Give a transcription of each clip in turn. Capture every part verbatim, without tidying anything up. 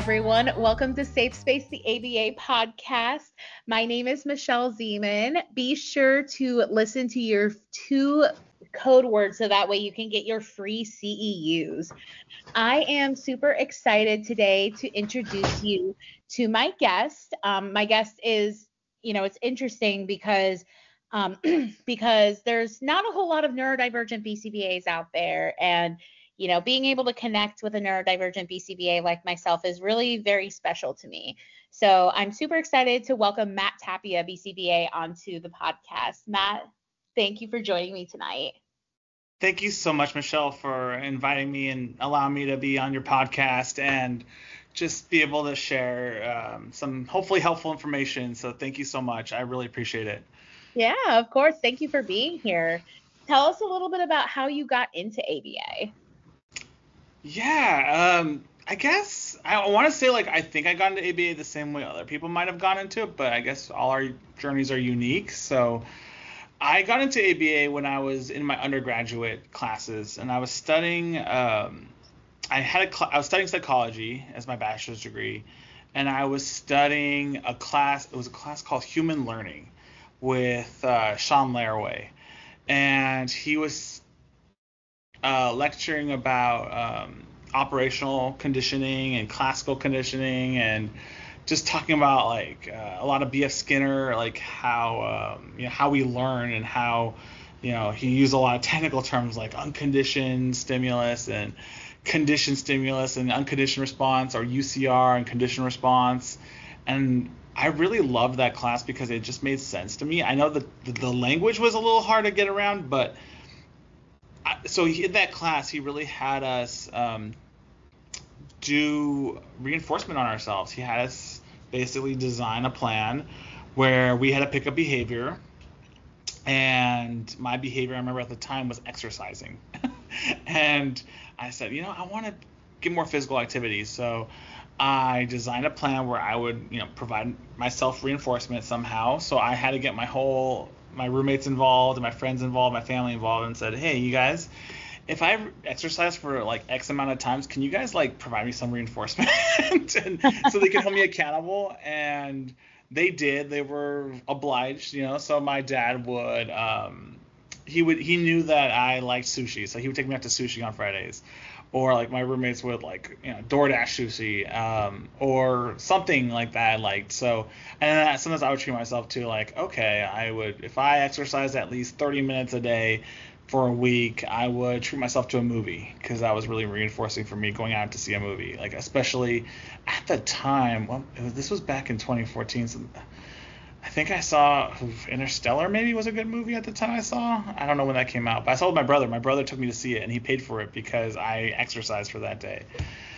everyone. Welcome to Safe Space, the A B A podcast. My name is Michelle Zeman. Be sure to listen to your two code words so that way you can get your free C E Us. I am super excited today to introduce you to my guest. Um, my guest is, you know, it's interesting because um, because there's not a whole lot of neurodivergent B C B As out there, and you know, being able to connect with a neurodivergent B C B A like myself is really very special to me. So I'm super excited to welcome Matt Tapia, B C B A, onto the podcast. Matt, thank you for joining me tonight. Thank you so much, Michelle, for inviting me and allowing me to be on your podcast and just be able to share um, some hopefully helpful information. So thank you so much. I really appreciate it. Yeah, of course. Thank you for being here. Tell us a little bit about how you got into A B A. Yeah, um, I guess I want to say like I think I got into A B A the same way other people might have gone into it, but I guess all our journeys are unique. So I got into A B A when I was in my undergraduate classes, and I was studying. Um, I had a cl- I was studying psychology as my bachelor's degree, and I was studying a class. It was a class called Human Learning with uh, Sean Laraway, and he was uh, lecturing about um, operational conditioning and classical conditioning and just talking about like uh, a lot of B F Skinner, like how um, you know how we learn and how you know he used a lot of technical terms like unconditioned stimulus and conditioned stimulus and unconditioned response, or U C R and conditioned response. And I really loved that class because it just made sense to me. I know that the, the language was a little hard to get around, but I, so he, in that class he really had us um, do reinforcement on ourselves. He had us basically design a plan where we had to pick a behavior, and my behavior I remember at the time was exercising. And I said, you know, I want to get more physical activity. So I designed a plan where I would, you know, provide myself reinforcement somehow. So I had to get my whole my roommates involved and my friends involved, my family involved, and said, hey, you guys, if I exercise for like X amount of times, can you guys like provide me some reinforcement and so they can hold me accountable? And they did. They were obliged, you know. So my dad would, um, he would, he knew that I liked sushi, so he would take me out to sushi on Fridays, or like my roommates would like, you know, DoorDash sushi, um, or something like that I liked. So, and then sometimes I would treat myself to like, okay, I would, if I exercise at least thirty minutes a day for a week, I would treat myself to a movie, because that was really reinforcing for me going out to see a movie. Like, especially at the time, well, it was, this was back in twenty fourteen. So I think I saw Interstellar maybe was a good movie at the time I saw. I don't know when that came out, but I saw it with my brother. My brother took me to see it, and he paid for it because I exercised for that day.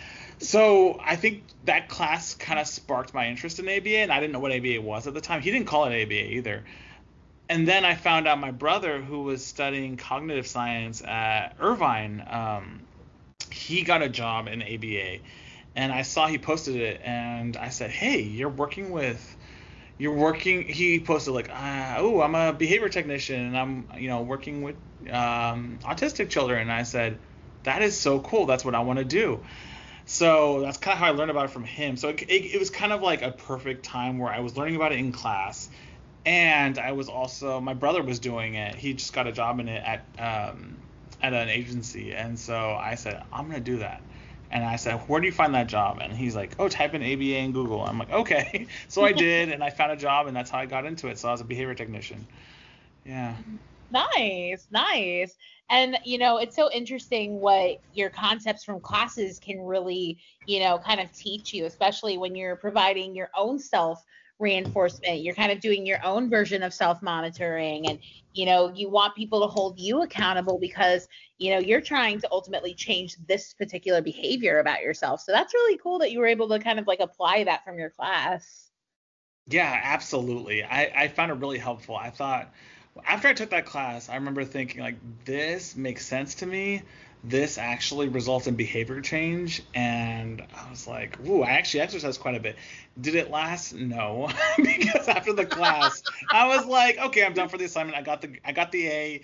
So I think that class kind of sparked my interest in A B A, and I didn't know what A B A was at the time. He didn't call it A B A either. And then I found out my brother, who was studying cognitive science at Irvine, um, he got a job in A B A, and I saw he posted it, and I said, hey, you're working with, you're working, he posted like, uh, oh, I'm a behavior technician, and I'm, you know, working with um, autistic children. And I said, that is so cool. That's what I want to do. So that's kind of how I learned about it from him. So it, it, it was kind of like a perfect time where I was learning about it in class. And I was also, my brother was doing it. He just got a job in it at um, at an agency. And so I said, I'm going to do that. And I said, where do you find that job? And he's like, oh, type in A B A in Google. I'm like, okay. So I did, and I found a job, and that's how I got into it. So I was a behavior technician. Yeah. Nice, nice. And, you know, it's so interesting what your concepts from classes can really, you know, kind of teach you, especially when you're providing your own self reinforcement. You're kind of doing your own version of self-monitoring, and you know you want people to hold you accountable because you know you're trying to ultimately change this particular behavior about yourself. So that's really cool that you were able to kind of like apply that from your class. Yeah, absolutely. I, I found it really helpful. I thought after I took that class, I remember thinking like, this makes sense to me. This actually results in behavior change. And I was like, ooh, I actually exercised quite a bit. Did it last? No. Because after the class, I was like, okay, I'm done for the assignment. I got the I got the A.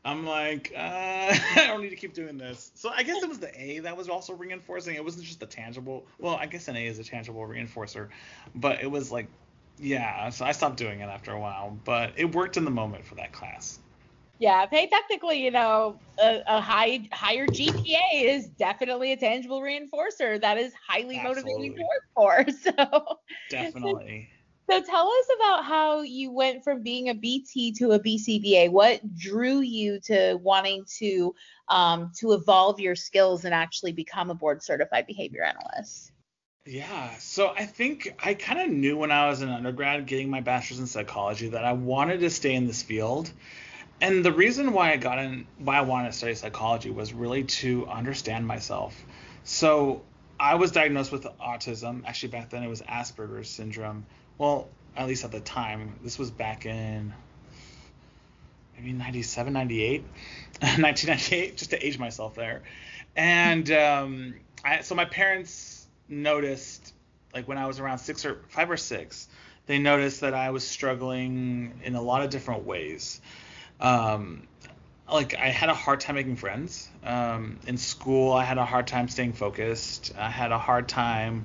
I'm like, uh, I don't need to keep doing this. So I guess it was the A that was also reinforcing. It wasn't just the tangible. Well, I guess an A is a tangible reinforcer, but it was like, yeah. So I stopped doing it after a while, but it worked in the moment for that class. Yeah, hey, technically, you know, a, a high higher G P A is definitely a tangible reinforcer that is highly motivating to Absolutely. work for. So, so, Definitely. so tell us about how you went from being a B T to a B C B A. What drew you to wanting to um, to evolve your skills and actually become a board certified behavior analyst? Yeah, so I think I kind of knew when I was an undergrad getting my bachelor's in psychology that I wanted to stay in this field. And the reason why I got in, why I wanted to study psychology was really to understand myself. So I was diagnosed with autism. Actually, back then it was Asperger's syndrome. Well, at least at the time. This was back in maybe ninety-seven, ninety-eight, nineteen ninety-eight, just to age myself there. And um, I, so my parents noticed, like when I was around six or five or six, they noticed that I was struggling in a lot of different ways. Um, like I had a hard time making friends. Um, in school, I had a hard time staying focused. I had a hard time.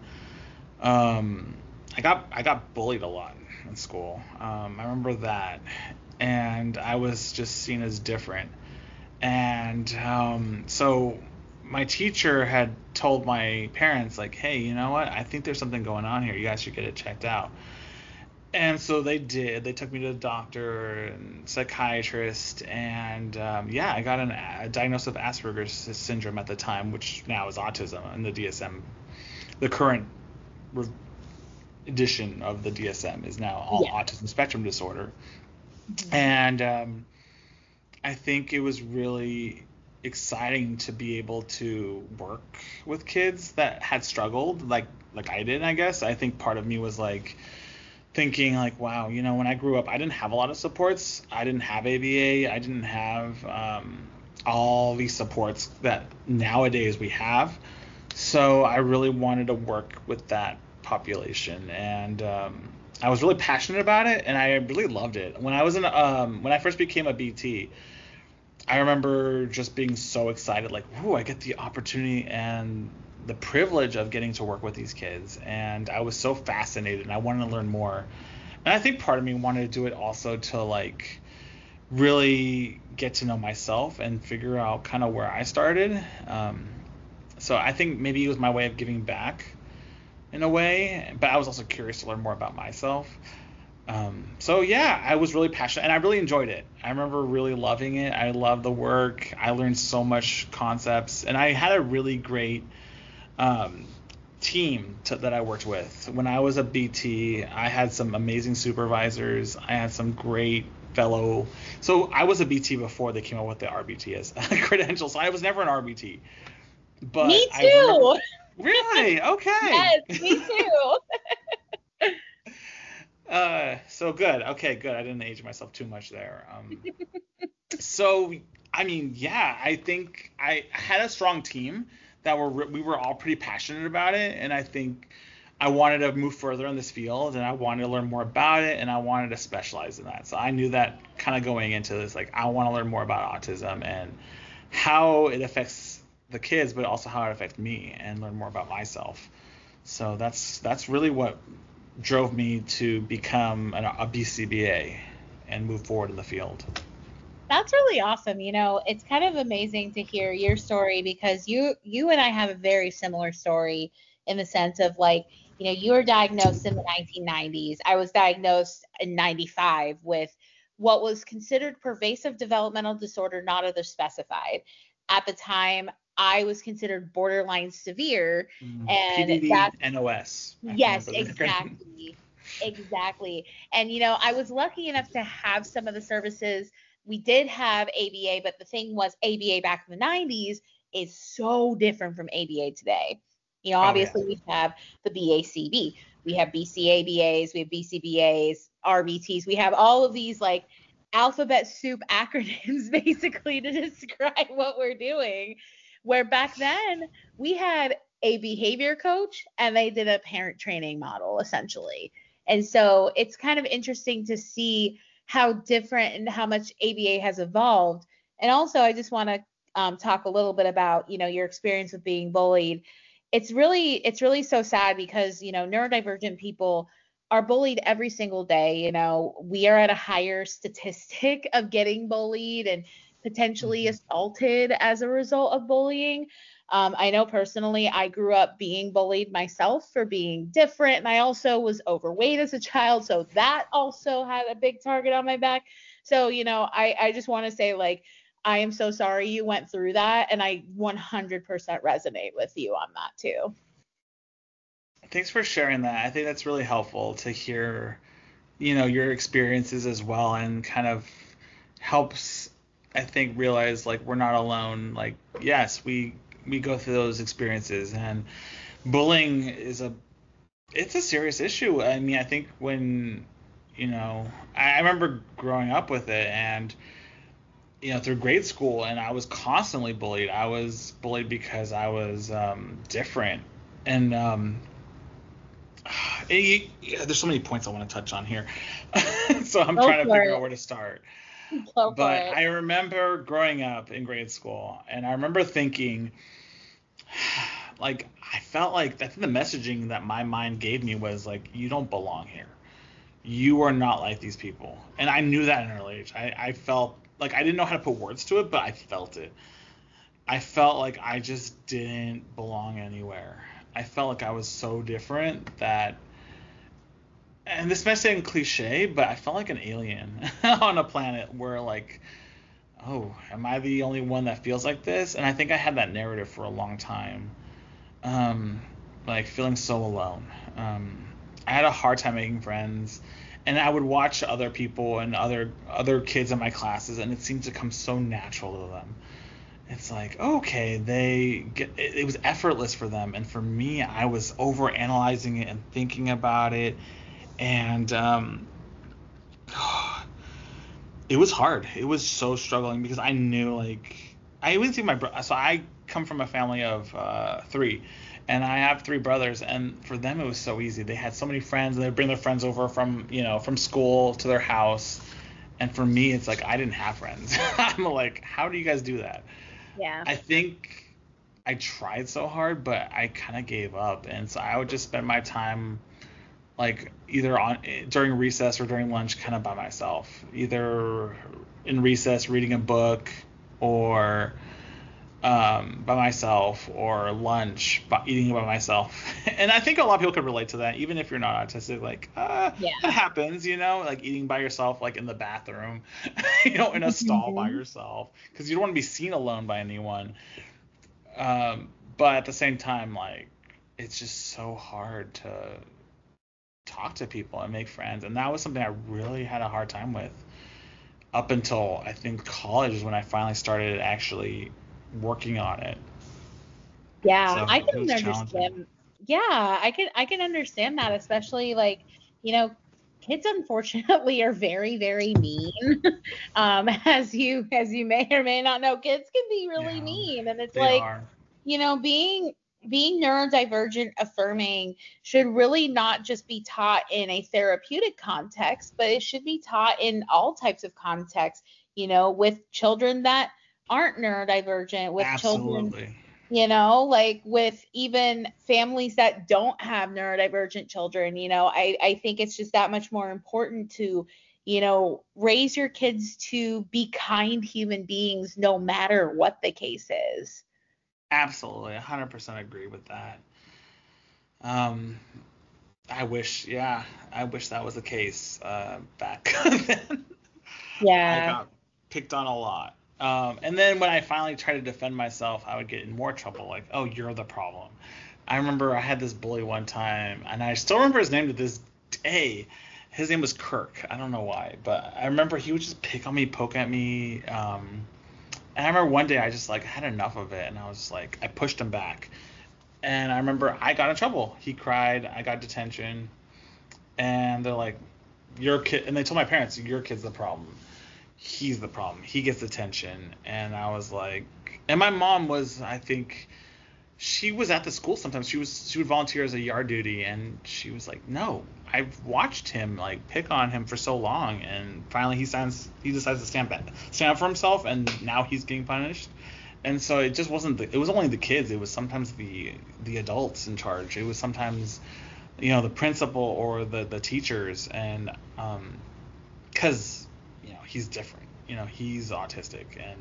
Um, I got I got bullied a lot in school. Um, I remember that, and I was just seen as different. And um, so my teacher had told my parents like, hey, you know what? I think there's something going on here. You guys should get it checked out. And so they did. They took me to the doctor and psychiatrist, and um, yeah, I got an, a diagnosis of Asperger's syndrome at the time, which now is autism in the D S M. The current re- edition of the D S M is now all Yeah. autism spectrum disorder, Mhm. and um, I think it was really exciting to be able to work with kids that had struggled, like like I did. I guess I think part of me was like thinking like, wow, you know, when I grew up, I didn't have a lot of supports. I didn't have A B A. I didn't have um, all these supports that nowadays we have. So I really wanted to work with that population, and um, I was really passionate about it, and I really loved it. When I was in, um, when I first became a B T, I remember just being so excited, like, "Ooh, I get the opportunity and the privilege of getting to work with these kids." And I was so fascinated, and I wanted to learn more. And I think part of me wanted to do it also to like really get to know myself and figure out kind of where I started. Um, so I think maybe it was my way of giving back in a way, but I was also curious to learn more about myself. Um, so yeah, I was really passionate and I really enjoyed it. I remember really loving it. I loved the work. I learned so much concepts, and I had a really great um, team to, that I worked with. When I was a B T, I had some amazing supervisors. I had some great fellow. So I was a B T before they came out with the R B T as credentials. So I was never an R B T, but Me I remember. too. Really? Okay. Yes, me too. Uh, so good. Okay, good. I didn't age myself too much there. Um, so I mean, yeah, I think I had a strong team that were we were all pretty passionate about it, and I think I wanted to move further in this field, and I wanted to learn more about it, and I wanted to specialize in that. So I knew that kind of going into this, like I want to learn more about autism and how it affects the kids, but also how it affects me, and learn more about myself. So that's that's really what drove me to become an, a B C B A and move forward in the field. That's really awesome. You know, it's kind of amazing to hear your story because you you and I have a very similar story in the sense of like, you know, you were diagnosed in the nineteen nineties. I was diagnosed in ninety-five with what was considered pervasive developmental disorder not other specified. At the time, I was considered borderline severe, Mm. and P D D that's N O S. I yes, remember the exactly. Exactly. And you know, I was lucky enough to have some of the services. We did have A B A, but the thing was A B A back in the nineties is so different from A B A today. You know, Oh yeah. obviously we have the B A C B, we have B C A B As, we have B C B As, R B Ts. We have all of these like alphabet soup acronyms basically to describe what we're doing. Where back then we had a behavior coach and they did a parent training model essentially. And so it's kind of interesting to see how different and how much A B A has evolved And also, I just want to um, talk a little bit about, you know, your experience with being bullied. It's really, it's really so sad because, you know, neurodivergent people are bullied every single day. You know, we are at a higher statistic of getting bullied and potentially Mhm. assaulted as a result of bullying. Um, I know personally, I grew up being bullied myself for being different, and I also was overweight as a child, so that also had a big target on my back. So, you know, I, I just want to say, like, I am so sorry you went through that, and I one hundred percent resonate with you on that too. Thanks for sharing that. I think that's really helpful to hear, you know, your experiences as well, and kind of helps, I think, realize like we're not alone. Like, yes, we we go through those experiences, and bullying is a it's a serious issue. I mean, I think when, you know, I, I remember growing up with it, and you know, through grade school, and I was constantly bullied. I was bullied because I was um, different, and um, it, yeah, there's so many points I want to touch on here, so I'm Go trying to for figure it. out where to start. Go for But it. I remember growing up in grade school, and I remember thinking, like, I felt like I think the messaging that my mind gave me was like, you don't belong here. You are not like these people. And I knew that in an early age. I, I felt like I didn't know how to put words to it, but I felt it. I felt like I just didn't belong anywhere. I felt like I was so different that, and this might sound cliche, but I felt like an alien on a planet where, like, oh, am I the only one that feels like this? And I think I had that narrative for a long time, um, like feeling so alone. Um, I had a hard time making friends, and I would watch other people and other other kids in my classes, and it seemed to come so natural to them. It's like, okay, they get it, it was effortless for them, and for me, I was over analyzing it and thinking about it, and um, it was hard. It was so struggling because I knew, like, I even see my bro. So I come from a family of uh, three, and I have three brothers. And for them, it was so easy. They had so many friends, and they'd bring their friends over from you know from school to their house. And for me, it's like I didn't have friends. I'm like, how do you guys do that? Yeah. I think I tried so hard, but I kind of gave up. And so I would just spend my time like either on during recess or during lunch kind of by myself, either in recess reading a book, or um, by myself, or lunch by eating by myself. And I think a lot of people could relate to that, even if you're not autistic. Like, uh that Yeah. happens, you know, like eating by yourself, like in the bathroom, you know, in a stall by Mhm. yourself, because you don't want to be seen alone by anyone. Um, but at the same time, like, it's just so hard to talk to people and make friends. And that was something I really had a hard time with up until I think college is when I finally started actually working on it. Yeah, So I it can was challenging. understand. Yeah, I can I can understand that, especially like, you know, kids unfortunately are very, very mean. Um, as you as you may or may not know, kids can be really Yeah, mean. And it's they like, are. you know, being being neurodivergent affirming should really not just be taught in a therapeutic context, but it should be taught in all types of contexts, you know, with children that aren't neurodivergent, with children, Absolutely. you know, like with even families that don't have neurodivergent children. You know, I, I think it's just that much more important to, you know, raise your kids to be kind human beings no matter what the case is. Absolutely. one hundred percent agree with that. Um, I wish, yeah, I wish that was the case uh, back then. I Yeah. got picked on a lot. Um, and then when I finally tried to defend myself, I would get in more trouble. Like, oh, you're the problem. I remember I had this bully one time, and I still remember his name to this day. His name was Kirk. I don't know why, but I remember he would just pick on me, poke at me. Um, and I remember one day I just like had enough of it, and I was like, I pushed him back. And I remember I got in trouble. He cried. I got detention, and they're like, your kid, and they told my parents, your kid's the problem. He's the problem. He gets attention. And I was like, and my mom was, I think, she was at the school sometimes. She was she would volunteer as a yard duty, and she was like, no, I've watched him like pick on him for so long, and finally he signs he decides to stand back, stand up for himself, and now he's getting punished. And so it just wasn't the, it was only the kids. It was sometimes the the adults in charge. It was sometimes, you know, the principal or the the teachers, and um because you know he's different. You know, he's autistic, and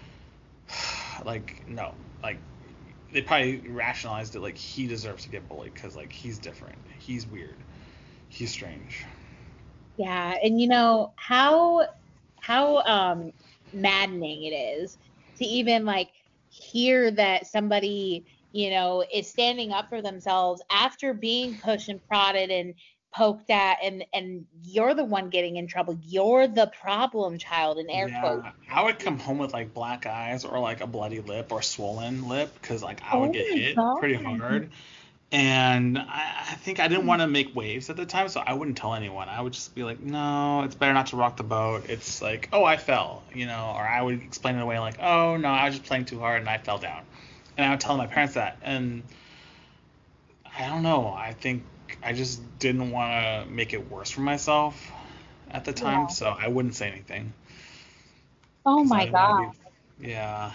like no, like they probably rationalized it like he deserves to get bullied because like he's different, he's weird, he's strange. Yeah, and you know how how um maddening it is to even like hear that somebody, you know, is standing up for themselves after being pushed and prodded and poked at, and and you're the one getting in trouble. You're the problem child, in air quotes. Yeah, I would come home with like black eyes or like a bloody lip or swollen lip because like I would Oh get my hit pretty God. hard. And I, I think I didn't want to make waves at the time, so I wouldn't tell anyone. I would just be like, no, it's better not to rock the boat. It's like, oh, I fell, you know, or I would explain it away like, oh, no, I was just playing too hard and I fell down. And I would tell my parents that. And I don't know. I think I just didn't want to make it worse for myself at the time, Yeah. so I wouldn't say anything Oh because I my didn't want to God. be, yeah.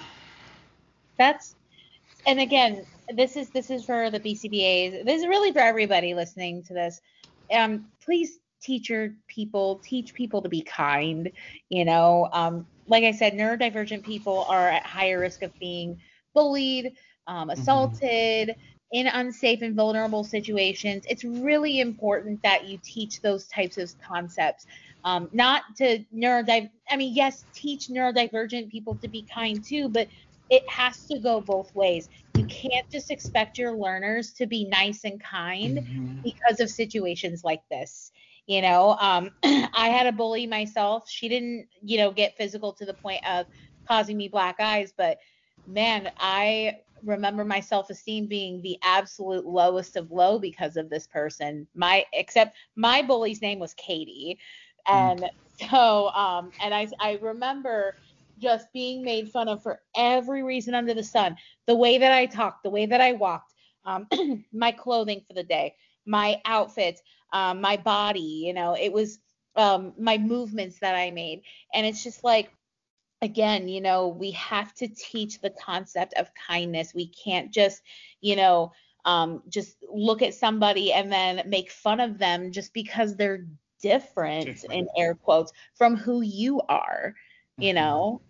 That's and again, this is this is for the B C B As. This is really for everybody listening to this. Um, please, teacher people, teach people to be kind. You know, um, like I said, neurodivergent people are at higher risk of being bullied, um, Hmm. assaulted in unsafe and vulnerable situations. It's really important that you teach those types of concepts. Um, not to neurodiv. I mean, yes, teach neurodivergent people to be kind too, but it has to go both ways. You can't just expect your learners to be nice and kind Hmm. because of situations like this. You know, um, I had a bully myself. She didn't, you know, get physical to the point of causing me black eyes, but man, I remember my self-esteem being the absolute lowest of low because of this person. My except my bully's name was Katie. And so um and I I remember just being made fun of for every reason under the sun. The way that I talked, the way that I walked, um, my clothing for the day, my outfits, um, my body, you know, it was um, my movements that I made. And it's just like, again, you know, we have to teach the concept of kindness. We can't just, you know, um, just look at somebody and then make fun of them just because they're different, in Different. air quotes, from who you are, you Hmm. know.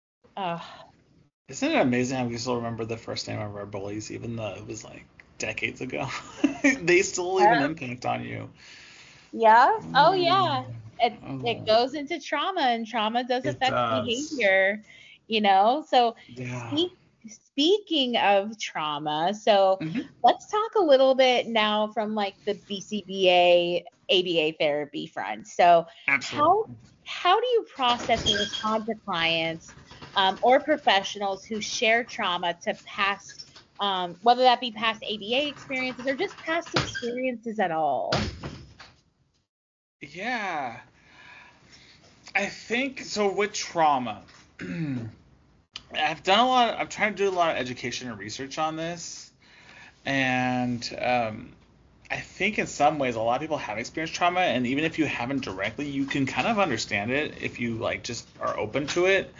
Uh, Isn't it amazing how we still remember the first name of our bullies, even though it was like decades ago? They still leave an impact on you. yeah. Oh, Mm. yeah. It it Oh, goes into trauma, and trauma does it affect does. behavior, you know. So, Yeah. speak, speaking of trauma, so Hmm. let's talk a little bit now from like the B C B A A B A therapy front. So, how Absolutely. how do you process and respond to clients um, or professionals who share trauma to past, um, whether that be past A B A experiences or just past experiences at all? Yeah. I think so with trauma. I've done a lot. I'm trying to do a lot of education and research on this, and um, I think in some ways a lot of people have experienced trauma, and even if you haven't directly, you can kind of understand it if you like just are open to it.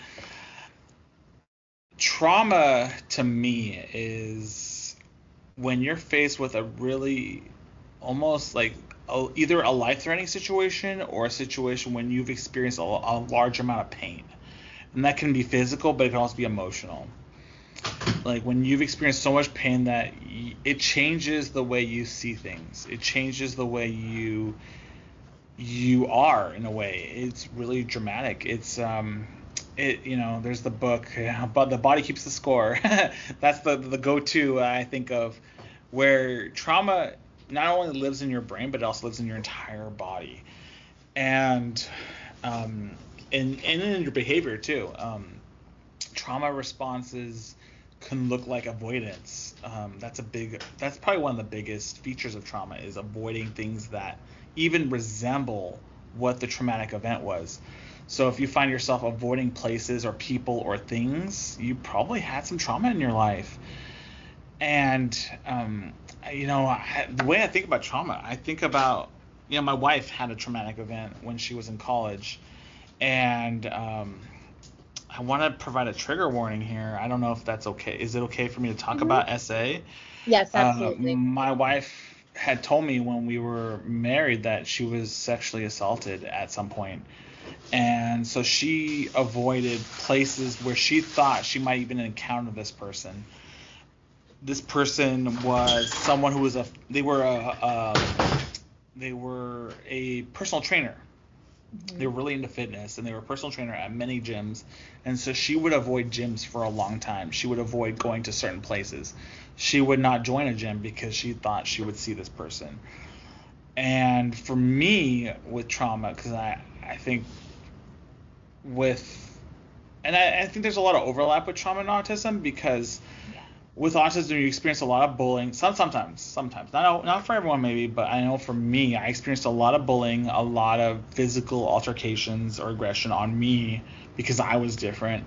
Trauma to me is when you're faced with a really almost like a, either a life-threatening situation or a situation when you've experienced a, a large amount of pain. And that can be physical, but it can also be emotional. Like when you've experienced so much pain that y- it changes the way you see things. It changes the way you you are in a way. It's really dramatic. It's um it you know, there's the book, but the body keeps the score. That's the the go-to uh, I think of where trauma not only lives in your brain but it also lives in your entire body. And um and, and in your behavior too. Um trauma responses can look like avoidance. Um, that's a big. That's probably one of the biggest features of trauma is avoiding things that even resemble what the traumatic event was. So if you find yourself avoiding places or people or things, you probably had some trauma in your life. And, um, you know, I, the way I think about trauma, I think about, you know, my wife had a traumatic event when she was in college. And um, I want to provide a trigger warning here. I don't know if that's okay. Is it okay for me to talk Hmm. about S A? Yes, Uh, absolutely. my wife had told me when we were married that she was sexually assaulted at some point. And so she avoided places where she thought she might even encounter this person. This person was someone who was a they were a, a they were a personal trainer. They Hmm. were really into fitness, and they were a personal trainer at many gyms. And so she would avoid gyms for a long time. She would avoid going to certain places. She would not join a gym because she thought she would see this person. And for me, with trauma, because I, I think with and I, I think there's a lot of overlap with trauma and autism, because Yeah. with autism you experience a lot of bullying. Some sometimes, sometimes not not for everyone maybe, but I know for me, I experienced a lot of bullying, a lot of physical altercations or aggression on me because I was different,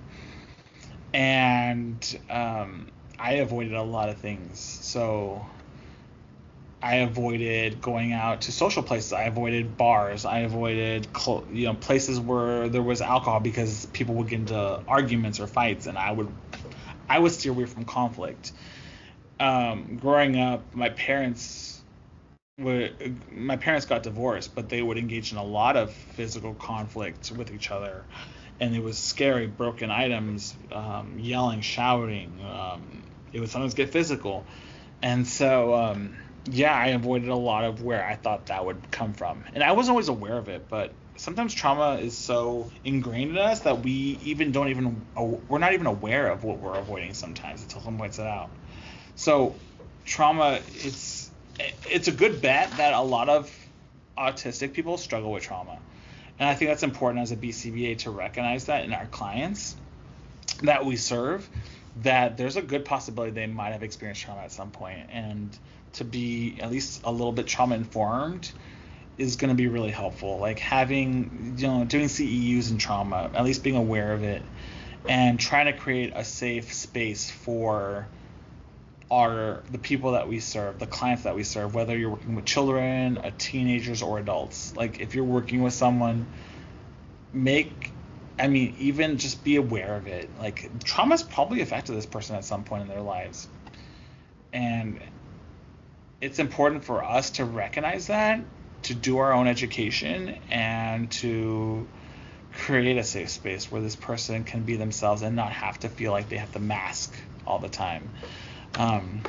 and um, I avoided a lot of things. So I avoided going out to social places. I avoided bars. I avoided cl- you know places where there was alcohol because people would get into arguments or fights, and I would I would steer away from conflict. Um, growing up, my parents would my parents got divorced, but they would engage in a lot of physical conflict with each other, and it was scary. Broken items, um, yelling, shouting. Um, it would sometimes get physical, and so um, yeah, I avoided a lot of where I thought that would come from, and I wasn't always aware of it, but. Sometimes trauma is so ingrained in us that we even don't even we're not even aware of what we're avoiding sometimes until someone points it out. So trauma, it's it's a good bet that a lot of autistic people struggle with trauma. And I think that's important as a B C B A to recognize that in our clients that we serve, that there's a good possibility they might have experienced trauma at some point, and to be at least a little bit trauma informed is going to be really helpful. Like having, you know, doing C E Us in trauma, at least being aware of it, and trying to create a safe space for are the people that we serve, the clients that we serve, whether you're working with children, uh, teenagers, or adults. Like if you're working with someone, make, I mean, even just be aware of it. Like trauma's probably affected this person at some point in their lives, and it's important for us to recognize that, to do our own education, and to create a safe space where this person can be themselves and not have to feel like they have to mask all the time. Um,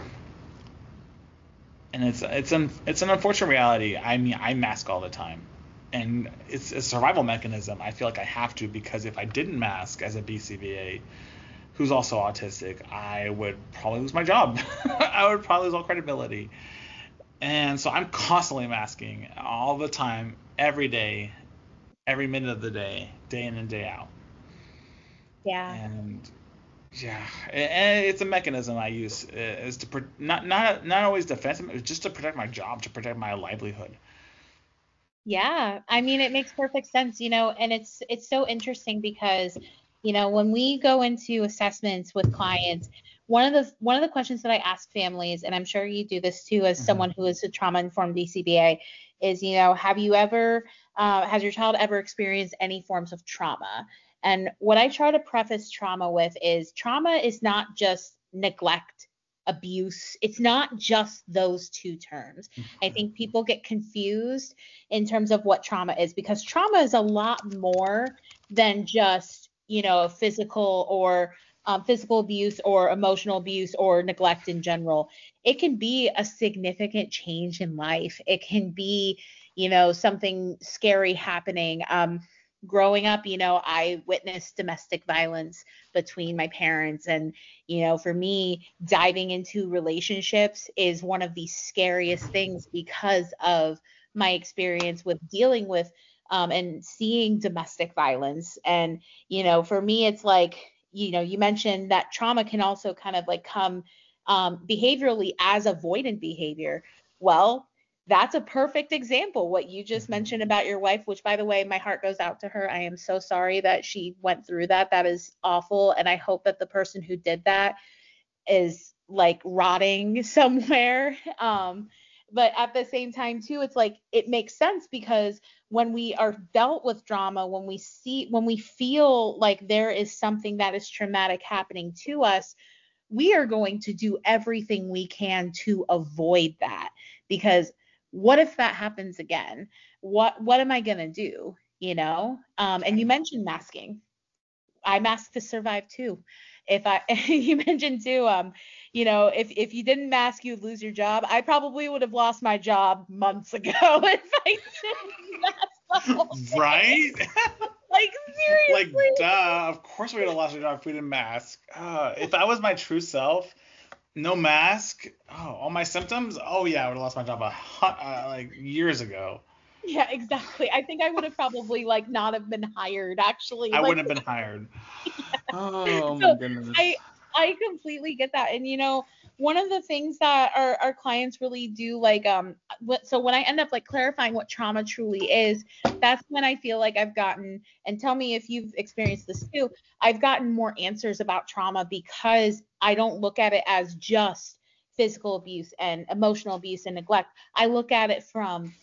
and it's it's an it's an unfortunate reality. I mean, I mask all the time, and it's a survival mechanism. I feel like I have to, because if I didn't mask as a B C B A who's also autistic, I would probably lose my job. I would probably lose all credibility. And so I'm constantly masking all the time, every day, every minute of the day, day in and day out. Yeah. And yeah, and it's a mechanism I use uh, is to pro- not not not always defensive, it's just to protect my job, to protect my livelihood. Yeah, I mean it makes perfect sense, you know, and it's it's so interesting because, you know, when we go into assessments with clients, one of the one of the questions that I ask families, and I'm sure you do this too as Mm-hmm. someone who is a trauma-informed B C B A, is, you know, have you ever, uh, has your child ever experienced any forms of trauma? And what I try to preface trauma with is trauma is not just neglect, abuse. It's not just those two terms. I think people get confused in terms of what trauma is, because trauma is a lot more than just, you know, physical or um, physical abuse or emotional abuse or neglect in general. It can be a significant change in life. It can be, you know, something scary happening. Um, growing up, you know, I witnessed domestic violence between my parents. And, you know, for me, diving into relationships is one of the scariest things because of my experience with dealing with um, and seeing domestic violence. And, you know, for me, it's like, you know, you mentioned that trauma can also kind of like come um, behaviorally as avoidant behavior. Well, that's a perfect example. What you just Mm-hmm. mentioned about your wife, which by the way, my heart goes out to her. I am so sorry that she went through that. That is awful. And I hope that the person who did that is like rotting somewhere. Um, but at the same time too, it's like it makes sense because when we are dealt with drama, when we see when we feel like there is something that is traumatic happening to us, we are going to do everything we can to avoid that. Because what if that happens again? What what am I gonna do? You know? Um, and you mentioned masking. I mask to survive too. If I you mentioned too, um, you know, if if you didn't mask, you'd lose your job. I probably would have lost my job months ago if I didn't mask the whole day. Right? Like Like, seriously. duh. Of course we would have lost our job if we didn't mask. Uh, if I was my true self, no mask, oh, all my symptoms, oh yeah, I would have lost my job a hu- uh, like years ago. Yeah, exactly. I think I would have probably like not have been hired actually. I Like wouldn't have been hired. Oh my so goodness. I I completely get that. And you know, one of the things that our, our clients really do like um what so when I end up like clarifying what trauma truly is, that's when I feel like I've gotten, and tell me if you've experienced this too, I've gotten more answers about trauma because I don't look at it as just physical abuse and emotional abuse and neglect. I look at it from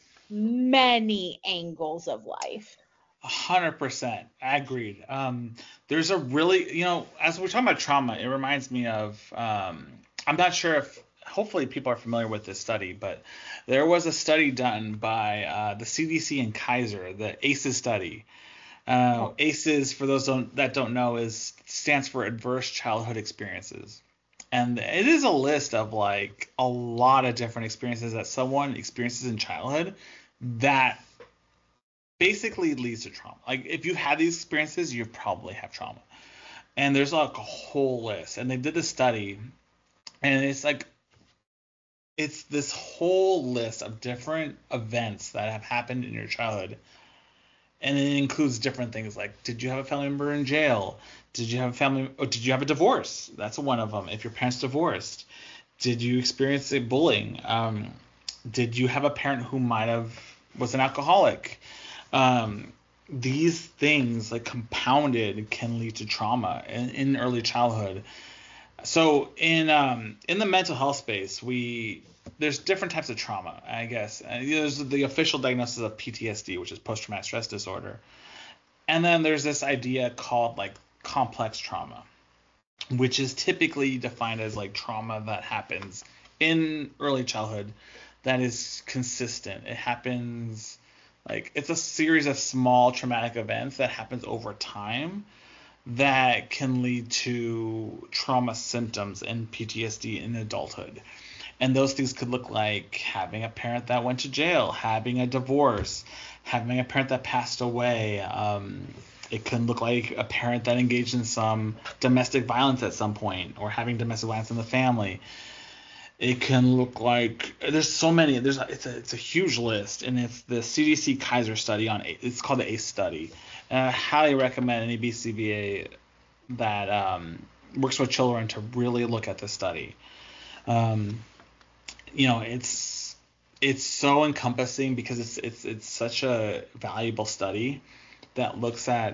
many angles of life. A hundred percent. Agreed. Um, there's a really, you know, as we're talking about trauma, it reminds me of, um, I'm not sure if, hopefully people are familiar with this study, but there was a study done by uh, the C D C and Kaiser, the ACEs study. Uh, Oh, ACEs, for those don't, that don't know, is stands for Adverse Childhood Experiences. And it is a list of like a lot of different experiences that someone experiences in childhood that basically leads to trauma. Like if you've had these experiences, you probably have trauma. And there's like a whole list. And they did this study, and it's like it's this whole list of different events that have happened in your childhood. And it includes different things like, did you have a family member in jail? Did you have a family or did you have a divorce? That's one of them. If your parents divorced, did you experience a bullying? Um, did you have a parent who might have was an alcoholic? Um, these things like compounded can lead to trauma in, in early childhood. So in um, in the mental health space, we there's different types of trauma, I guess. And there's the official diagnosis of P T S D, which is post-traumatic stress disorder, and then there's this idea called like complex trauma, which is typically defined as like trauma that happens in early childhood that is consistent. It happens like it's a series of small traumatic events that happens over time that can lead to trauma symptoms and P T S D in adulthood. And those things could look like having a parent that went to jail, having a divorce, having a parent that passed away. Um, it can look like a parent that engaged in some domestic violence at some point, or having domestic violence in the family. It can look like there's so many. There's a, it's a it's a huge list, and it's the C D C Kaiser study on it's called the ACE study. And I highly recommend any B C B A that um, works with children to really look at this study. Um, you know, it's it's so encompassing because it's it's it's such a valuable study that looks at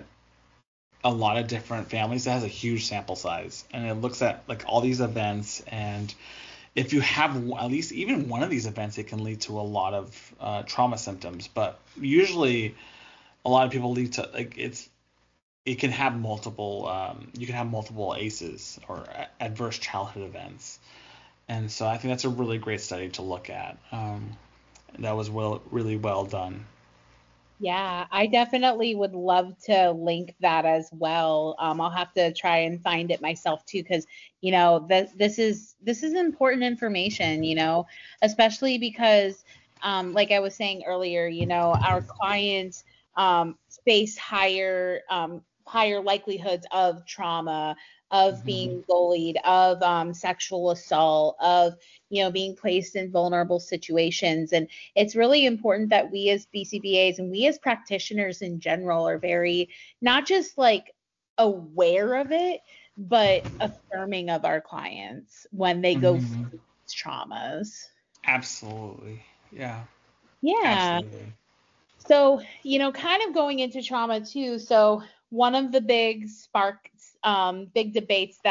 a lot of different families. It has a huge sample size, and it looks at like all these events. And if you have at least even one of these events, it can lead to a lot of uh, trauma symptoms. But usually, a lot of people lead to like it's it can have multiple um, you can have multiple ACEs or a- adverse childhood events. And so I think that's a really great study to look at. Um, that was well, really well done. yeah, I definitely would love to link that as well. Um, I'll have to try and find it myself too, because you know this this is this is important information. You know, especially because, um, like I was saying earlier, you know, our clients um, face higher um, higher likelihoods of trauma, of Mm-hmm. being bullied, of um, sexual assault, of you know being placed in vulnerable situations, and it's really important that we as B C B As and we as practitioners in general are very not just like aware of it, but affirming of our clients when they go Mm-hmm. through these traumas. Absolutely. Yeah. Yeah. Absolutely. So, you know, kind of going into trauma too. So, one of the big sparks, um, big debates that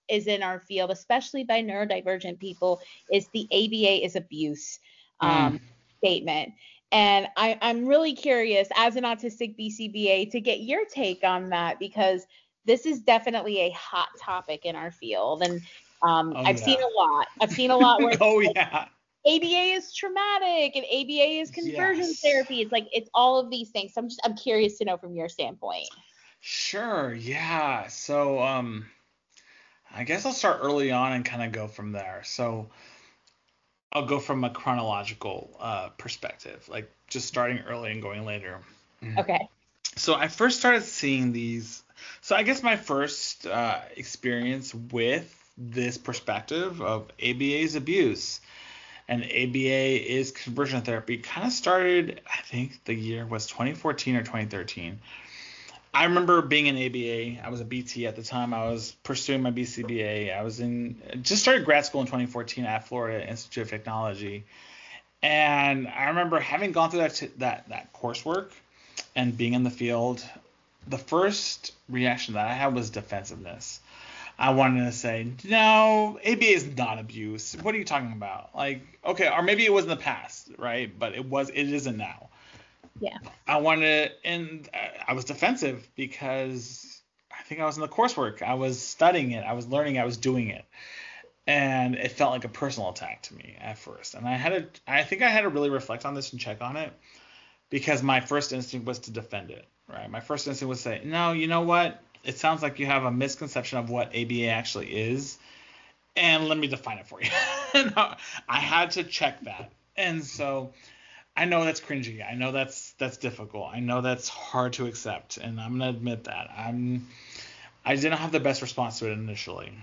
is in our field, especially by neurodivergent people, is the A B A is abuse um, Mm. statement. And I, I'm really curious, as an autistic B C B A, to get your take on that, because this is definitely a hot topic in our field. And um, Oh I've seen yeah. a lot. I've seen a lot where Oh like, yeah. A B A is traumatic and A B A is conversion Yes. therapy. It's like it's all of these things. So I'm just I'm curious to know from your standpoint. Sure. Yeah. So um, I guess I'll start early on and kind of go from there. So I'll go from a chronological uh, perspective, like just starting early and going later. Okay. So I first started seeing these. So I guess my first uh, experience with this perspective of A B A is abuse and A B A is conversion therapy kind of started, I think the year was twenty fourteen or twenty thirteen. I remember being in A B A. I was a B T at the time. I was pursuing my B C B A. I was in just started grad school in twenty fourteen at Florida Institute of Technology. And I remember having gone through that that that coursework and being in the field. The first reaction that I had was defensiveness. I wanted to say, no, A B A is not abuse. What are you talking about? Like, okay, or maybe it was in the past, right? But it was, it isn't now. Yeah. I wanted, and I was defensive because I think I was in the coursework. I was studying it. I was learning. I was doing it. And it felt like a personal attack to me at first. And I had to, I think I had to really reflect on this and check on it because my first instinct was to defend it, right? My first instinct was to say, no, you know what? It sounds like you have a misconception of what A B A actually is. And let me define it for you. No, I had to check that. And so I know that's cringy. I know that's that's difficult. I know that's hard to accept, and I'm gonna admit that. I'm I didn't have the best response to it initially.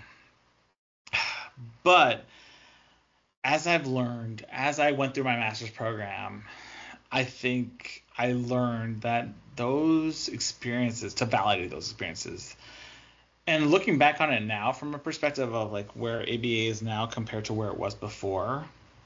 But as I've learned, as I went through my master's program, I think I learned that those experiences, to validate those experiences, and looking back on it now from a perspective of like where A B A is now compared to where it was before,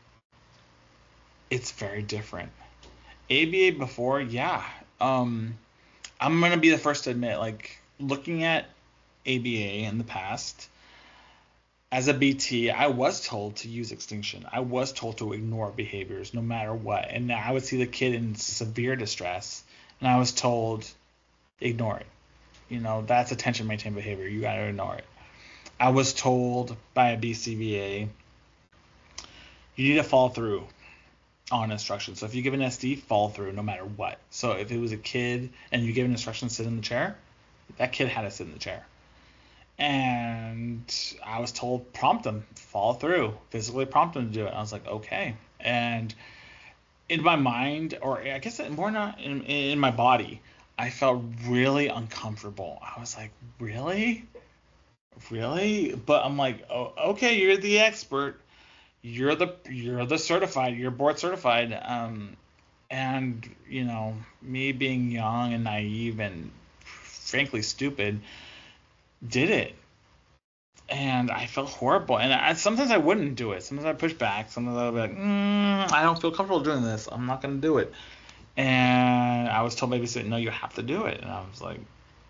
it's very different. A B A before, yeah. Um, I'm gonna be the first to admit, like looking at A B A in the past, as a B T, I was told to use extinction. I was told to ignore behaviors no matter what. And I would see the kid in severe distress, and I was told, ignore it. You know, that's attention maintained behavior. You gotta ignore it. I was told by a B C B A, you need to follow through on instructions. So if you give an S D, follow through no matter what. So if it was a kid and you give an instruction to sit in the chair, that kid had to sit in the chair. And I was told, prompt them, follow through, physically prompt them to do it. I was like, okay. And in my mind, or I guess more not in, in my body, I felt really uncomfortable. I was like, really? Really? But I'm like, oh, okay, you're the expert. You're the you're the certified. You're board certified. Um, and you know, me being young and naive and frankly stupid, did it. And I felt horrible. And I, sometimes I wouldn't do it. Sometimes I push back. Sometimes I would be like, mm, I don't feel comfortable doing this. I'm not going to do it. And I was told maybe say, no, you have to do it. And I was like,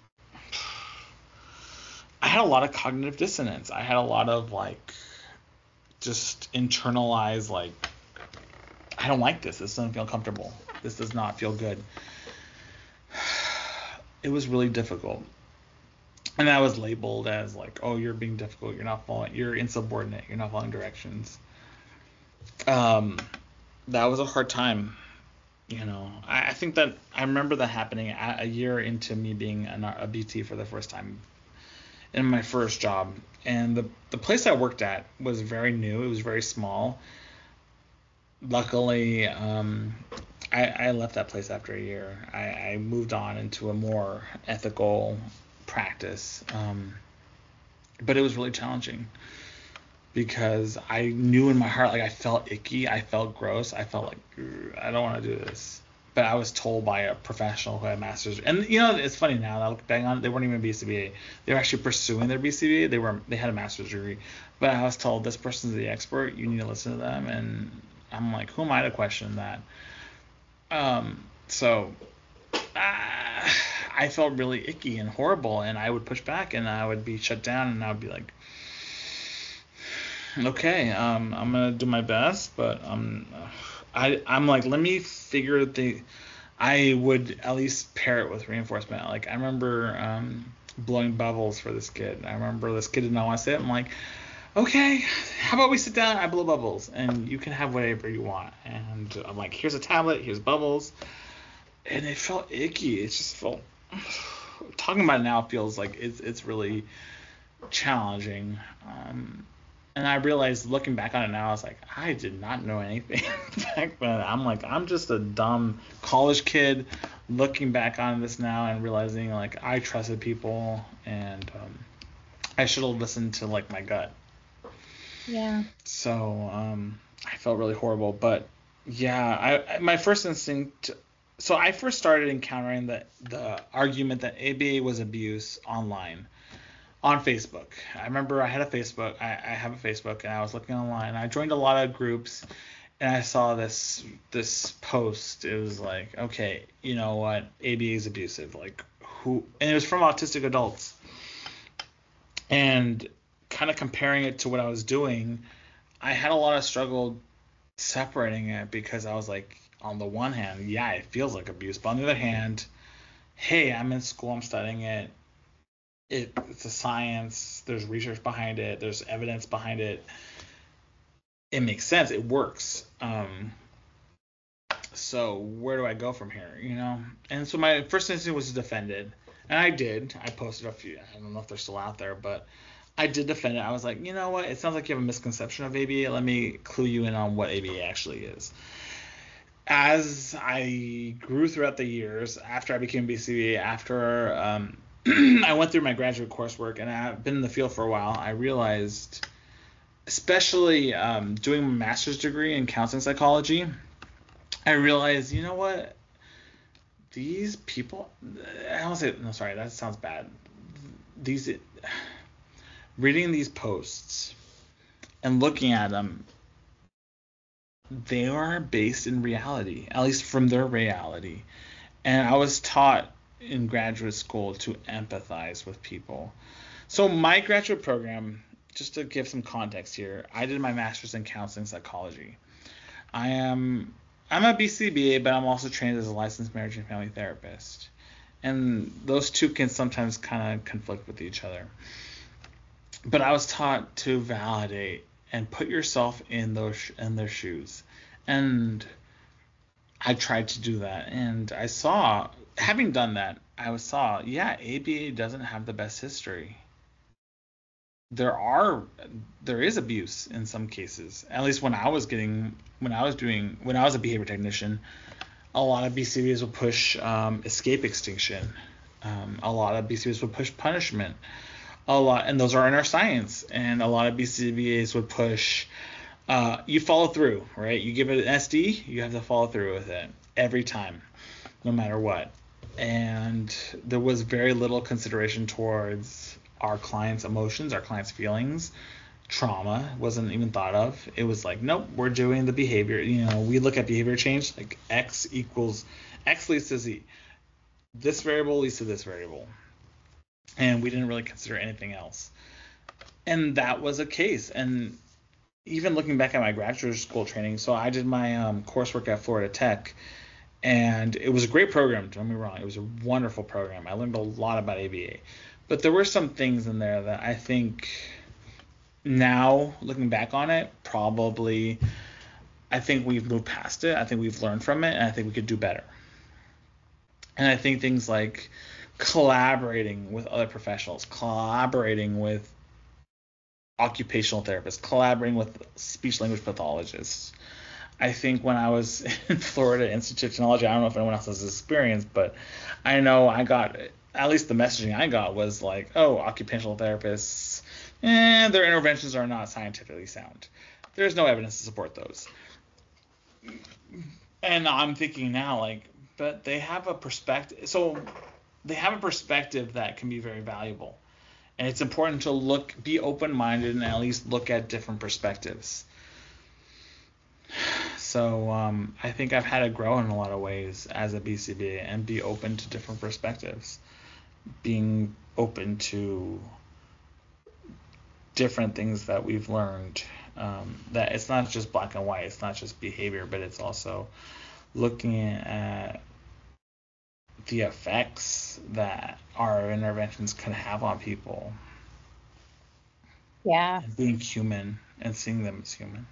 I had a lot of cognitive dissonance. I had a lot of like, just internalized like, I don't like this. This doesn't feel comfortable. This does not feel good. It was really difficult. And I was labeled as like, oh, you're being difficult. You're not following. You're insubordinate. You're not following directions. Um, that was a hard time. You know, I, I think that I remember that happening a, a year into me being an, a B T for the first time in my first job. And the the place I worked at was very new. It was very small. Luckily, um, I, I left that place after a year. I, I moved on into a more ethical practice, um, but it was really challenging because I knew in my heart, like I felt icky, I felt gross, I felt like I don't want to do this. But I was told by a professional who had masters, and you know it's funny now that I look back on it, they weren't even B C B A. They were actually pursuing their B C B A. They were they had a master's degree, but I was told this person's the expert. You need to listen to them, and I'm like, who am I to question that? Um, so. Uh, I felt really icky and horrible, and I would push back, and I would be shut down, and I would be like, Okay, um, I'm gonna do my best, but um, I I'm like, let me figure the. I would at least pair it with reinforcement. Like I remember um blowing bubbles for this kid. I remember this kid did not want to sit. I'm like, okay, how about we sit down? I blow bubbles, and you can have whatever you want. And I'm like, here's a tablet, here's bubbles, and it felt icky. It just felt. Talking about it now feels like it's it's really challenging. Um, and I realized looking back on it now, I was like, I did not know anything back then. I'm like, I'm just a dumb college kid looking back on this now and realizing like I trusted people and um, I should have listened to like my gut. Yeah. So um, I felt really horrible, but yeah, I, I my first instinct. So I first started encountering the the argument that A B A was abuse online on Facebook. I remember I had a Facebook. I, I have a Facebook, and I was looking online. I joined a lot of groups, and I saw this this post. It was like, okay, you know what, A B A is abusive. Like who? And it was from autistic adults, and kind of comparing it to what I was doing, I had a lot of struggle separating it because I was like, on the one hand, yeah, it feels like abuse, but on the other hand, hey, I'm in school, I'm studying it. It, it's a science. There's research behind it. There's evidence behind it. It makes sense. It works. Um, so where do I go from here? You know. And so my first instinct was to defend it, and I did. I posted a few. I don't know if they're still out there, but I did defend it. I was like, you know what? It sounds like you have a misconception of A B A. Let me clue you in on what A B A actually is. As I grew throughout the years, after I became B C B A, after um, I went through my graduate coursework and I've been in the field for a while, I realized, especially um, doing my master's degree in counseling psychology, I realized, you know what? These people, I don't say, no, sorry, that sounds bad. These, reading these posts and looking at them, they are based in reality, at least from their reality. And I was taught in graduate school to empathize with people. So my graduate program, just to give some context here, I did my master's in counseling psychology. I am I'm a B C B A, but I'm also trained as a licensed marriage and family therapist. And those two can sometimes kind of conflict with each other. But I was taught to validate and put yourself in those in their shoes. And I tried to do that, and I saw, having done that, I saw, yeah, A B A doesn't have the best history. There are, there is abuse in some cases. At least when I was getting, when I was doing, when I was a behavior technician, a lot of B C B As would push um, escape extinction. Um, a lot of B C B As would push punishment. A lot, and those are in our science. And a lot of B C B As would push. Uh, you follow through, right? You give it an S D, you have to follow through with it every time, no matter what. And there was very little consideration towards our clients' emotions, our clients' feelings. Trauma wasn't even thought of. It was like, nope, we're doing the behavior. You know, we look at behavior change like X equals X leads to Z. This variable leads to this variable. And we didn't really consider anything else. And that was a case. And even looking back at my graduate school training, so I did my um, coursework at Florida Tech, and it was a great program, don't get me wrong. It was a wonderful program. I learned a lot about A B A. But there were some things in there that I think now, looking back on it, probably, I think we've moved past it. I think we've learned from it, and I think we could do better. And I think things like collaborating with other professionals, collaborating with occupational therapists, collaborating with speech language pathologists. I think when I was in Florida Institute of Technology, I don't know if anyone else has this experience, but I know I got, at least the messaging I got was like, oh, occupational therapists, eh, their interventions are not scientifically sound. There's no evidence to support those. And I'm thinking now, like, but they have a perspective. So they have a perspective that can be very valuable. And it's important to look, be open-minded, and at least look at different perspectives. So um, I think I've had to grow in a lot of ways as a B C B A and be open to different perspectives. Being open to different things that we've learned. Um, that it's not just black and white. It's not just behavior, but it's also looking at the effects that our interventions can have on people. Yeah. And being human and seeing them as human.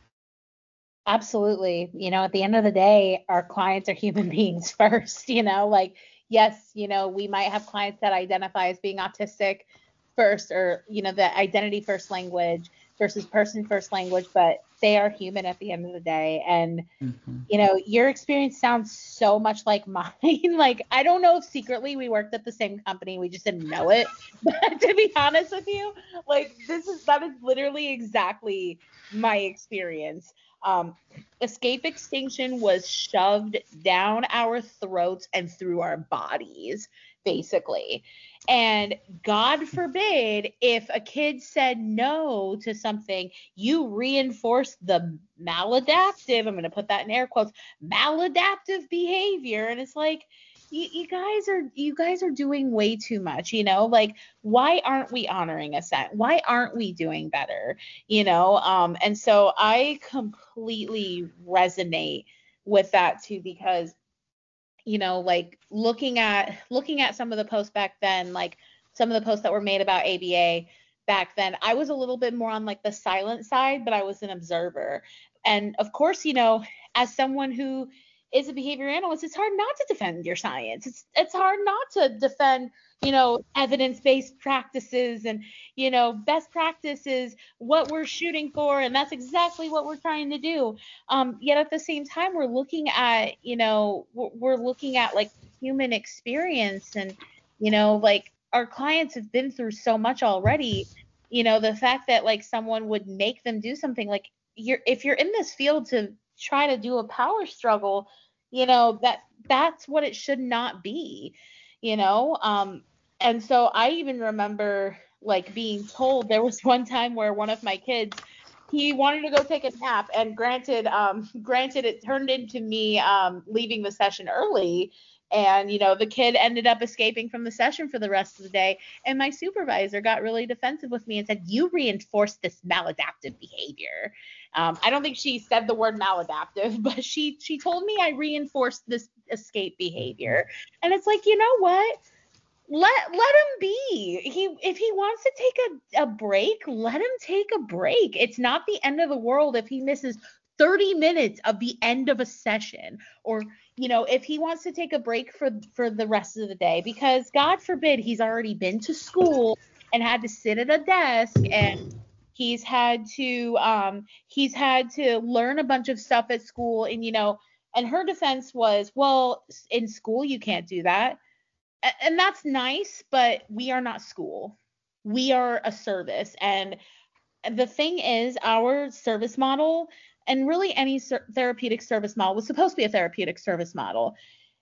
Absolutely. You know, at the end of the day, our clients are human beings first, you know, like, yes, you know, we might have clients that identify as being autistic first, or, you know, the identity first language versus person first language, but they are human at the end of the day. And, mm-hmm. you know, your experience sounds so much like mine. Like, I don't know if secretly we worked at the same company, we just didn't know it. But to be honest with you, like, this is, that is literally exactly my experience. Um, escape extinction was shoved down our throats and through our bodies, basically. And God forbid, if a kid said no to something, you reinforce the maladaptive, I'm going to put that in air quotes, maladaptive behavior. And it's like, you, you guys are, you guys are doing way too much, you know, like, why aren't we honoring assent? Why aren't we doing better? You know? Um, and so I completely resonate with that too, because, you know, like looking at, looking at some of the posts back then, like some of the posts that were made about A B A back then, I was a little bit more on like the silent side, but I was an observer. And of course, you know, as someone who is a behavior analyst, it's hard not to defend your science. It's it's hard not to defend, you know, evidence-based practices and, you know, best practices, what we're shooting for, and that's exactly what we're trying to do. Um, yet at the same time, we're looking at, you know, we're, we're looking at like human experience, and, you know, like our clients have been through so much already. You know, the fact that like someone would make them do something, like, you're, if you're in this field to try to do a power struggle, you know, that that's what it should not be, you know? Um, and so I even remember like being told, there was one time where one of my kids, he wanted to go take a nap, and granted, um, granted it turned into me um, leaving the session early. And, you know, the kid ended up escaping from the session for the rest of the day. And my supervisor got really defensive with me and said, you reinforced this maladaptive behavior. Um, I don't think she said the word maladaptive, but she she told me I reinforced this escape behavior. And it's like, you know what? Let let him be. He if he wants to take a, a break, let him take a break. It's not the end of the world if he misses thirty minutes of the end of a session, or, you know, if he wants to take a break for for the rest of the day, because God forbid he's already been to school and had to sit at a desk, and he's had to um he's had to learn a bunch of stuff at school. And, you know, and her defense was, well, in school you can't do that. And that's nice, but we are not school. We are a service. And the thing is, our service model, and really any ser- therapeutic service model, was supposed to be a therapeutic service model.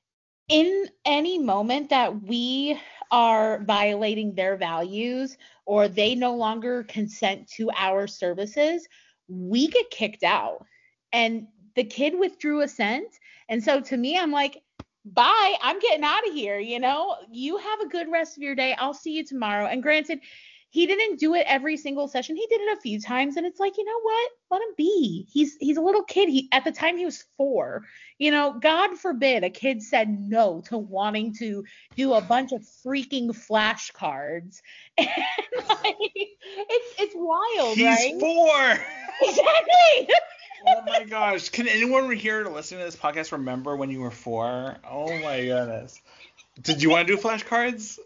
In any moment that we are violating their values, or they no longer consent to our services, we get kicked out. And the kid withdrew assent. And so to me, I'm like, bye, I'm getting out of here. You know, you have a good rest of your day. I'll see you tomorrow. And granted, he didn't do it every single session. He did it a few times. And it's like, you know what? Let him be. He's he's a little kid. He at the time he was four. You know, God forbid a kid said no to wanting to do a bunch of freaking flashcards. And like, it's it's wild, He's right? He's four. Exactly. Oh my gosh. Can anyone here listening to this podcast remember when you were four? Oh my goodness. Did you want to do flashcards?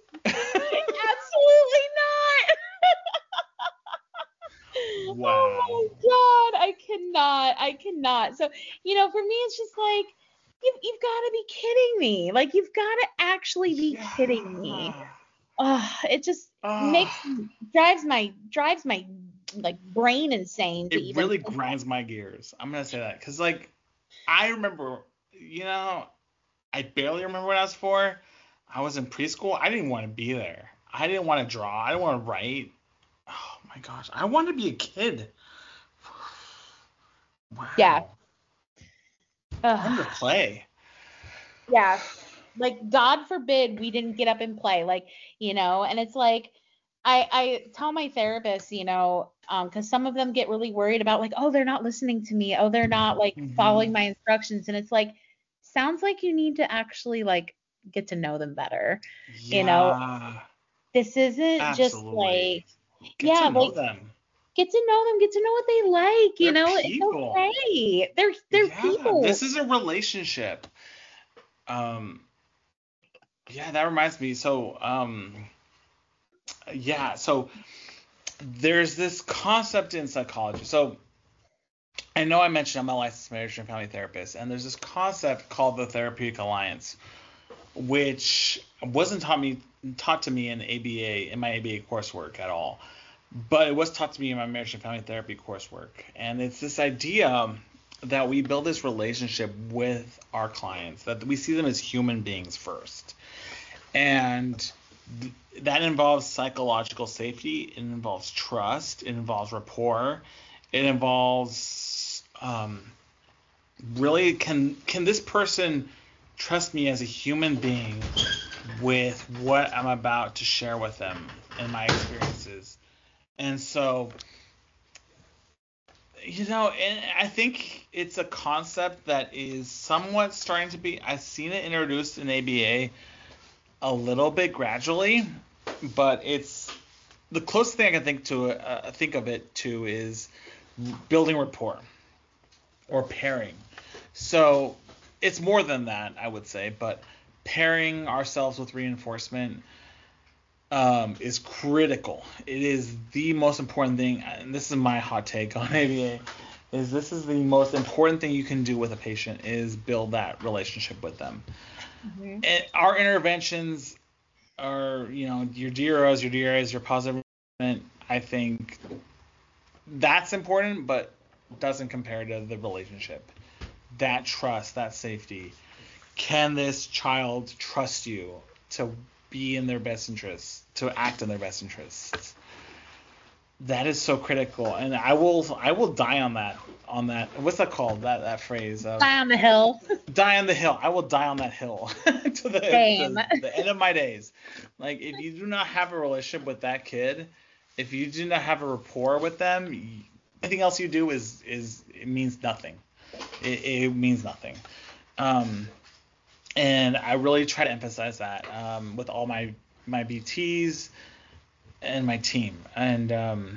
Absolutely not. Wow. Oh my God. I cannot. I cannot. So, you know, for me, it's just like, you've, you've got to be kidding me. Like, you've got to actually be yeah. kidding me. Oh, it just oh. makes, drives my, drives my, like, brain insane. To it even really grinds my gears. I'm going to say that. Because, like, I remember, you know, I barely remember when I was four. I was in preschool. I didn't want to be there. I didn't want to draw. I didn't want to write. Oh my gosh. I wanted to be a kid. Wow. Yeah. I wanted to play. Yeah. Like, God forbid we didn't get up and play. Like, you know, and it's like, I, I tell my therapist, you know, um, because some of them get really worried about like, oh, they're not listening to me. Oh, they're not like Mm-hmm. following my instructions. And it's like, sounds like you need to actually like get to know them better. You know, Yeah, this isn't just like, absolutely. Get to yeah, know like them. get to know them, get to know what they like. You They're know, it's people. okay. They're they're Yeah, this people. is a relationship. Um, yeah, that reminds me. So, um, yeah, so there's this concept in psychology. So I know I mentioned I'm a licensed marriage and family therapist, and there's this concept called the therapeutic alliance, which wasn't taught me taught to me in A B A in my A B A coursework at all, but it was taught to me in my marriage and family therapy coursework. And it's this idea that we build this relationship with our clients, that we see them as human beings first, and th- that involves psychological safety. It involves trust. It involves rapport. It involves um, really can can this person trust me as a human being with what I'm about to share with them and my experiences. And so, you know, and I think it's a concept that is somewhat starting to be, I've seen it introduced in A B A a little bit gradually, but it's the closest thing I can think to uh, think of it to is building rapport or pairing. So it's more than that, I would say, but pairing ourselves with reinforcement um, is critical. It is the most important thing, and this is my hot take on A B A, is this is the most important thing you can do with a patient is build that relationship with them. Mm-hmm. And our interventions are, you know, your D R Os, your D R As, your positive reinforcement, I think that's important, but doesn't compare to the relationship. That trust, that safety. Can this child trust you to be in their best interests, to act in their best interests? That is so critical, and I will I will die on that on that. What's that called? That that phrase of Die on the hill. die on the hill. I will die on that hill to the, Same. the the end of my days. Like if you do not have a relationship with that kid, if you do not have a rapport with them, you, anything else you do is is it means nothing. It, it means nothing. Um, and I really try to emphasize that um, with all my my B Ts and my team. And um,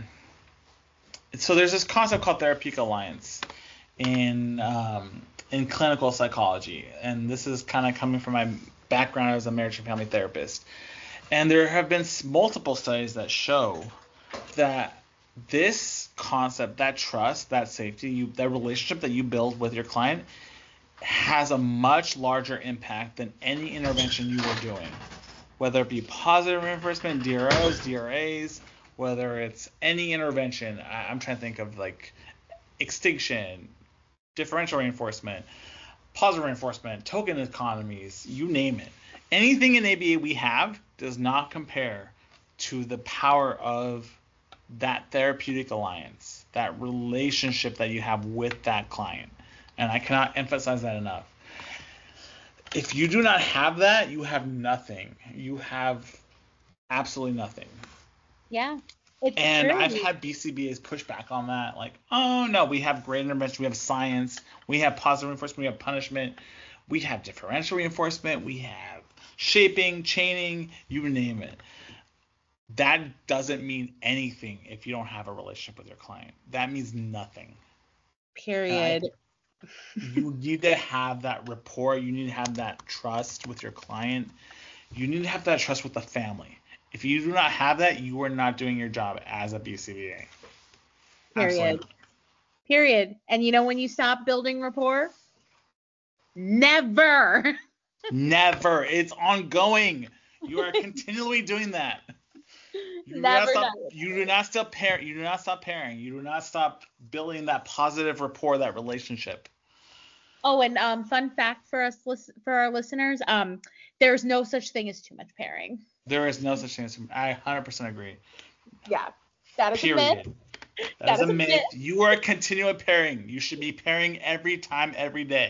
so there's this concept called therapeutic alliance in um, in clinical psychology, and this is kind of coming from my background as a marriage and family therapist. And there have been multiple studies that show that this concept, that trust, that safety, you, that relationship that you build with your client has a much larger impact than any intervention you were doing, whether it be positive reinforcement, D R Os, D R As, whether it's any intervention. I, I'm trying to think of like extinction, differential reinforcement, positive reinforcement, token economies, you name it. Anything in A B A we have does not compare to the power of that therapeutic alliance, that relationship that you have with that client. And I cannot emphasize that enough. If you do not have that, you have nothing. You have absolutely nothing. Yeah, it's And true. I've had B C B As push back on that, like, oh no, we have great intervention, we have science, we have positive reinforcement, we have punishment, we have differential reinforcement, we have shaping, chaining, you name it. That doesn't mean anything if you don't have a relationship with your client. That means nothing. And I, Period. you need to have that rapport. You need to have that trust with your client. You need to have that trust with the family. If you do not have that, you are not doing your job as a B C B A. Absolutely Period. not. Period. And you know when you stop building rapport? Never. Never. It's ongoing. You are continually doing that. You do not Never stop. done. You do not stop pairing. You do not stop pairing. You do not stop building that positive rapport, that relationship. Oh, and um, fun fact for us, lis- for our listeners, um, there's no such thing as too much pairing. There is no such thing as. I one hundred percent agree. Yeah, that is a myth. Period. That That is a is a myth. myth. You are continually pairing. You should be pairing every time, every day.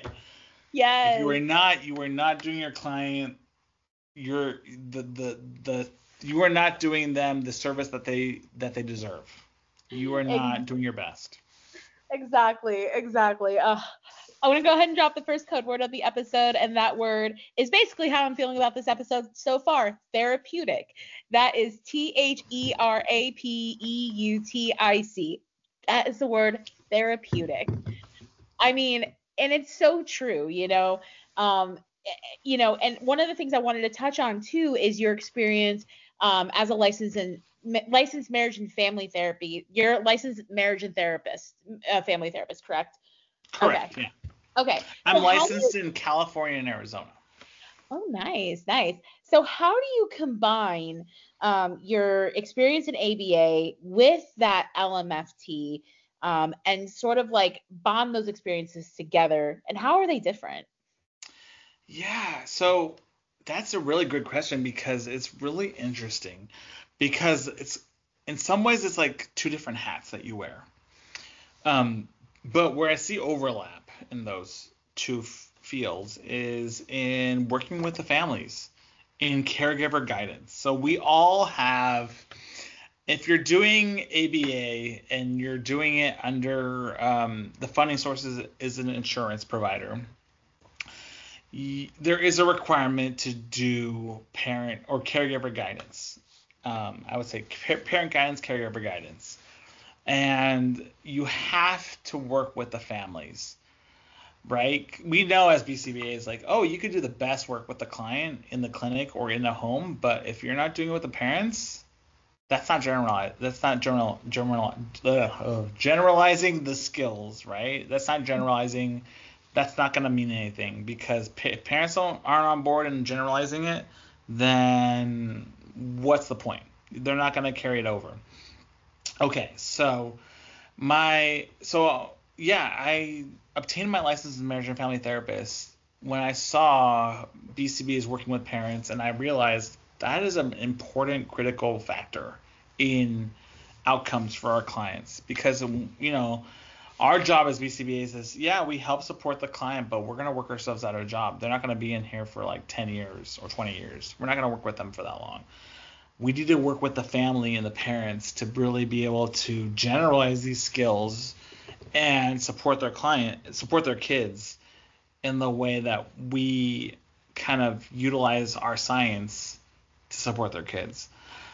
If you Yes. are not, you are not doing your client. You're the the the you are not doing them the service that they that they deserve. You are not doing your best. Exactly, exactly. Uh, I want to go ahead and drop the first code word of the episode, and that word is basically how I'm feeling about this episode so far, therapeutic. That is T H E R A P E U T I C. That is the word therapeutic. I mean, and it's so true, you know. Um, you know, and one of the things I wanted to touch on too is your experience um, as a licensed and licensed marriage and family therapy. You're a licensed marriage and therapist, uh, family therapist, correct? Correct. Okay. Yeah. Okay. I'm So licensed you, in California and Arizona. oh, nice, nice. So how do you combine um, your experience in A B A with that L M F T um, and sort of like bond those experiences together? And how are they different? Yeah, so that's a really good question because it's really interesting because it's in some ways it's like two different hats that you wear. Um, but where I see overlap in those two f- fields is in working with the families, in caregiver guidance. So we all have, if you're doing A B A and you're doing it under um, the funding sources is an insurance provider, there is a requirement to do parent or caregiver guidance. Um, I would say parent guidance, caregiver guidance. And you have to work with the families, right? We know as B C B As, like, oh, you could do the best work with the client in the clinic or in the home, but if you're not doing it with the parents, that's not general. That's not general. General. Uh, generalizing the skills, right? That's not generalizing. That's not going to mean anything because pa- parents don't aren't on board and generalizing it. Then what's the point? They're not going to carry it over. Okay, so my so yeah, I obtained my license as a marriage and family therapist when I saw B C B as working with parents, and I realized that is an important critical factor in outcomes for our clients because you know our job as B C B As is yeah we help support the client, but we're gonna work ourselves out of a job. They're not gonna be in here for like ten years or twenty years. We're not gonna work with them for that long. We need to work with the family and the parents to really be able to generalize these skills and support their client, support their kids in the way that we kind of utilize our science to support their kids.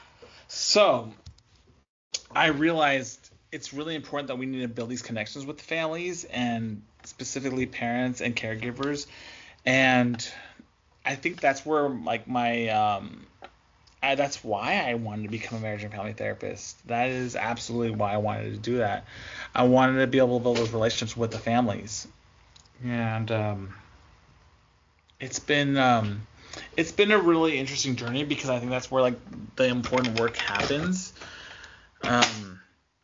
So I realized it's really important that we need to build these connections with the families and specifically parents and caregivers. And I think that's where like my um, I, that's why I wanted to become a marriage and family therapist. That is absolutely why I wanted to do that. I wanted to be able to build those relationships with the families, and um, it's been um, it's been a really interesting journey because I think that's where like the important work happens. Um,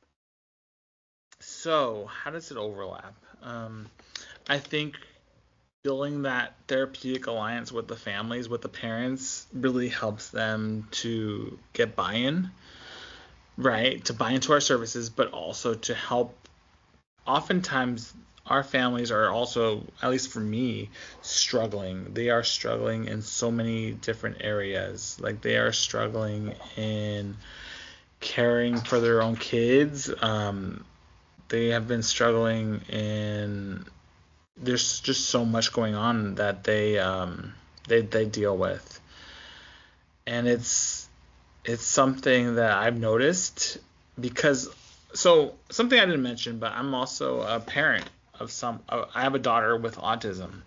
so how does it overlap? Um, I think building that therapeutic alliance with the families, with the parents, really helps them to get buy-in, right? To buy into our services, but also to help. Oftentimes, our families are also, at least for me, struggling. They are struggling in so many different areas. Like they are struggling in caring for their own kids. Um, they have been struggling in there's just so much going on that they um they they deal with, and it's it's something that I've noticed because so something I didn't mention, but I'm also a parent of some uh, I have a daughter with autism,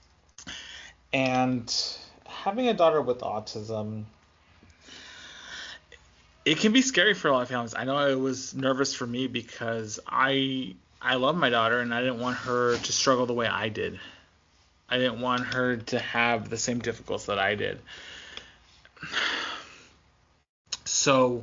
and having a daughter with autism, it can be scary for a lot of families. I know it was nervous for me because I I love my daughter and I didn't want her to struggle the way I did. I didn't want her to have the same difficulties that I did. So,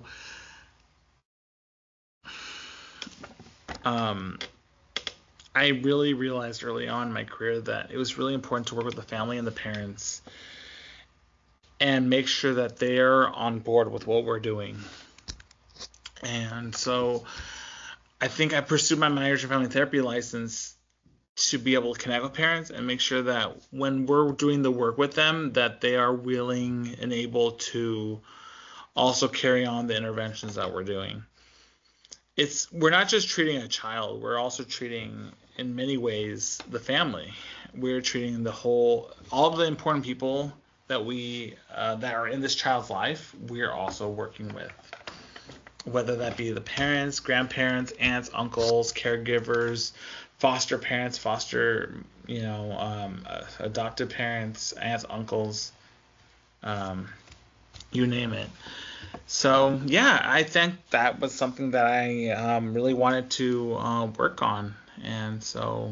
um, I really realized early on in my career that it was really important to work with the family and the parents and make sure that they're on board with what we're doing. And so I think I pursued my marriage and family therapy license to be able to connect with parents and make sure that when we're doing the work with them that they are willing and able to also carry on the interventions that we're doing. It's we're not just treating a child, we're also treating, in many ways, the family. We're treating the whole, all of the important people that we uh, that are in this child's life, we're also working with. Whether that be the parents, grandparents, aunts, uncles, caregivers, foster parents, foster, you know, um, uh, adopted parents, aunts, uncles, um, you name it. So yeah, I think that was something that I um, really wanted to uh, work on, and so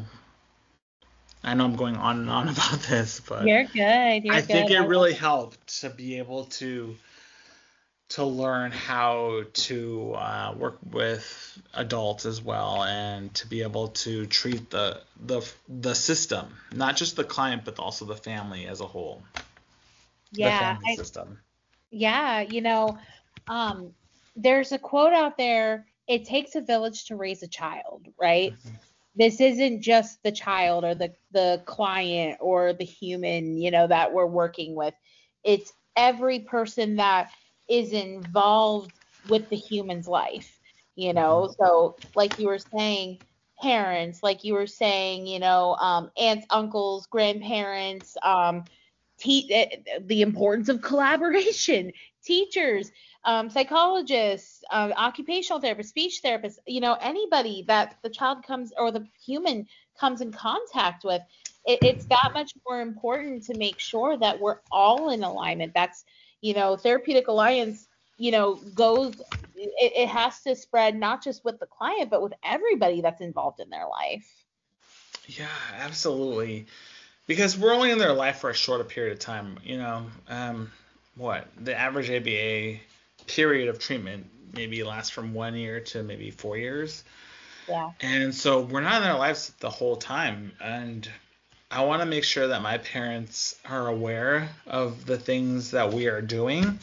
I know I'm going on and on about this, but You're good. You're I think good. it I love really it. helped to be able to to learn how to uh, work with adults as well, and to be able to treat the the the system, not just the client, but also the family as a whole, the Yeah, family I, system. yeah, you know, um, there's a quote out there, it takes a village to raise a child, right? This isn't just the child or the the client or the human, you know, that we're working with. It's every person that is involved with the human's life, you Mhm. know. So like you were saying, parents, like you were saying, you know, um, aunts, uncles, grandparents, um, te- eh, the importance of collaboration, teachers, um, psychologists, um, occupational therapists, speech therapists, you know, anybody that the child comes or the human comes in contact with, it, it's that much more important to make sure that we're all in alignment. That's, you know, Therapeutic Alliance, you know, goes, it, it has to spread not just with the client, but with everybody that's involved in their life. Yeah, absolutely. Because we're only in their life for a shorter period of time. You know, um, what the average A B A period of treatment maybe lasts from one year to maybe four years. Yeah. And so we're not in their lives the whole time. And I want to make sure that my parents are aware of the things that we are doing,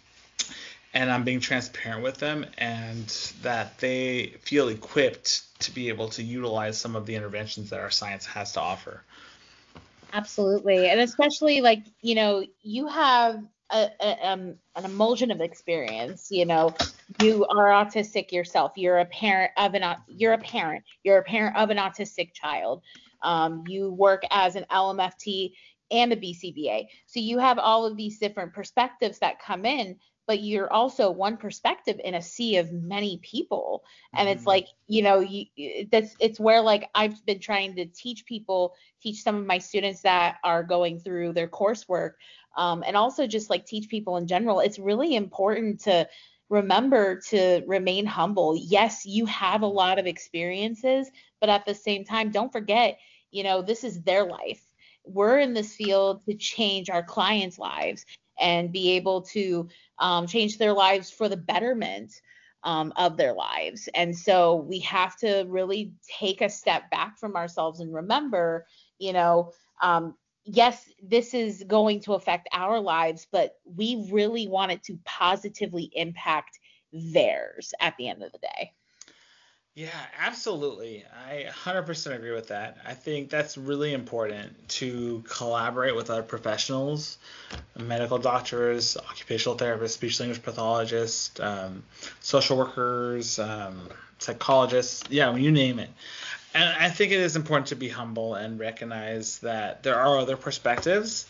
and I'm being transparent with them, and that they feel equipped to be able to utilize some of the interventions that our science has to offer. Absolutely. And especially like, you know, you have a, a, um, an emulsion of experience, you know, you are autistic yourself. You're a parent of an, au- you're a parent, you're a parent of an autistic child. Um, you work as an L M F T and a B C B A. So you have all of these different perspectives that come in, but you're also one perspective in a sea of many people. And it's Mm-hmm. like, you know, you, that's, it's where like I've been trying to teach people, teach some of my students that are going through their coursework, um, and also just like teach people in general. It's really important to remember to remain humble. Yes, you have a lot of experiences, but at the same time, don't forget, you know, this is their life. We're in this field to change our clients' lives and be able to um, change their lives for the betterment um, of their lives. And so we have to really take a step back from ourselves and remember, you know, um, yes, this is going to affect our lives, but we really want it to positively impact theirs at the end of the day. Yeah, absolutely. I one hundred percent agree with that. I think that's really important to collaborate with other professionals, medical doctors, occupational therapists, speech language pathologists, um, social workers, um, psychologists, yeah, you name it. And I think it is important to be humble and recognize that there are other perspectives.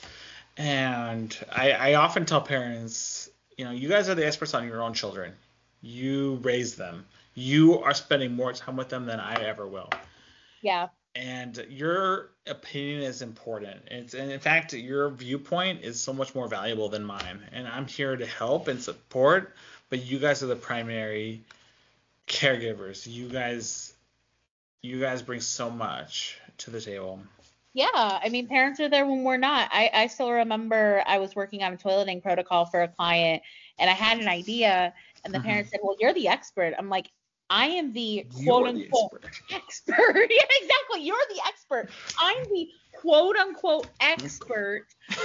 And I, I often tell parents, you know, you guys are the experts on your own children. You raise them. You are spending more time with them than I ever will. Yeah. And your opinion is important. It's, and in fact, your viewpoint is so much more valuable than mine. And I'm here to help and support, but you guys are the primary caregivers. You guys, you guys bring so much to the table. Yeah, I mean, parents are there when we're not. I, I still remember I was working on a toileting protocol for a client and I had an idea, and the Mm-hmm. parent said, "Well, you're the expert." I'm like, I am the quote You're the unquote expert. expert. Yeah, exactly. You're the expert. I'm the quote unquote expert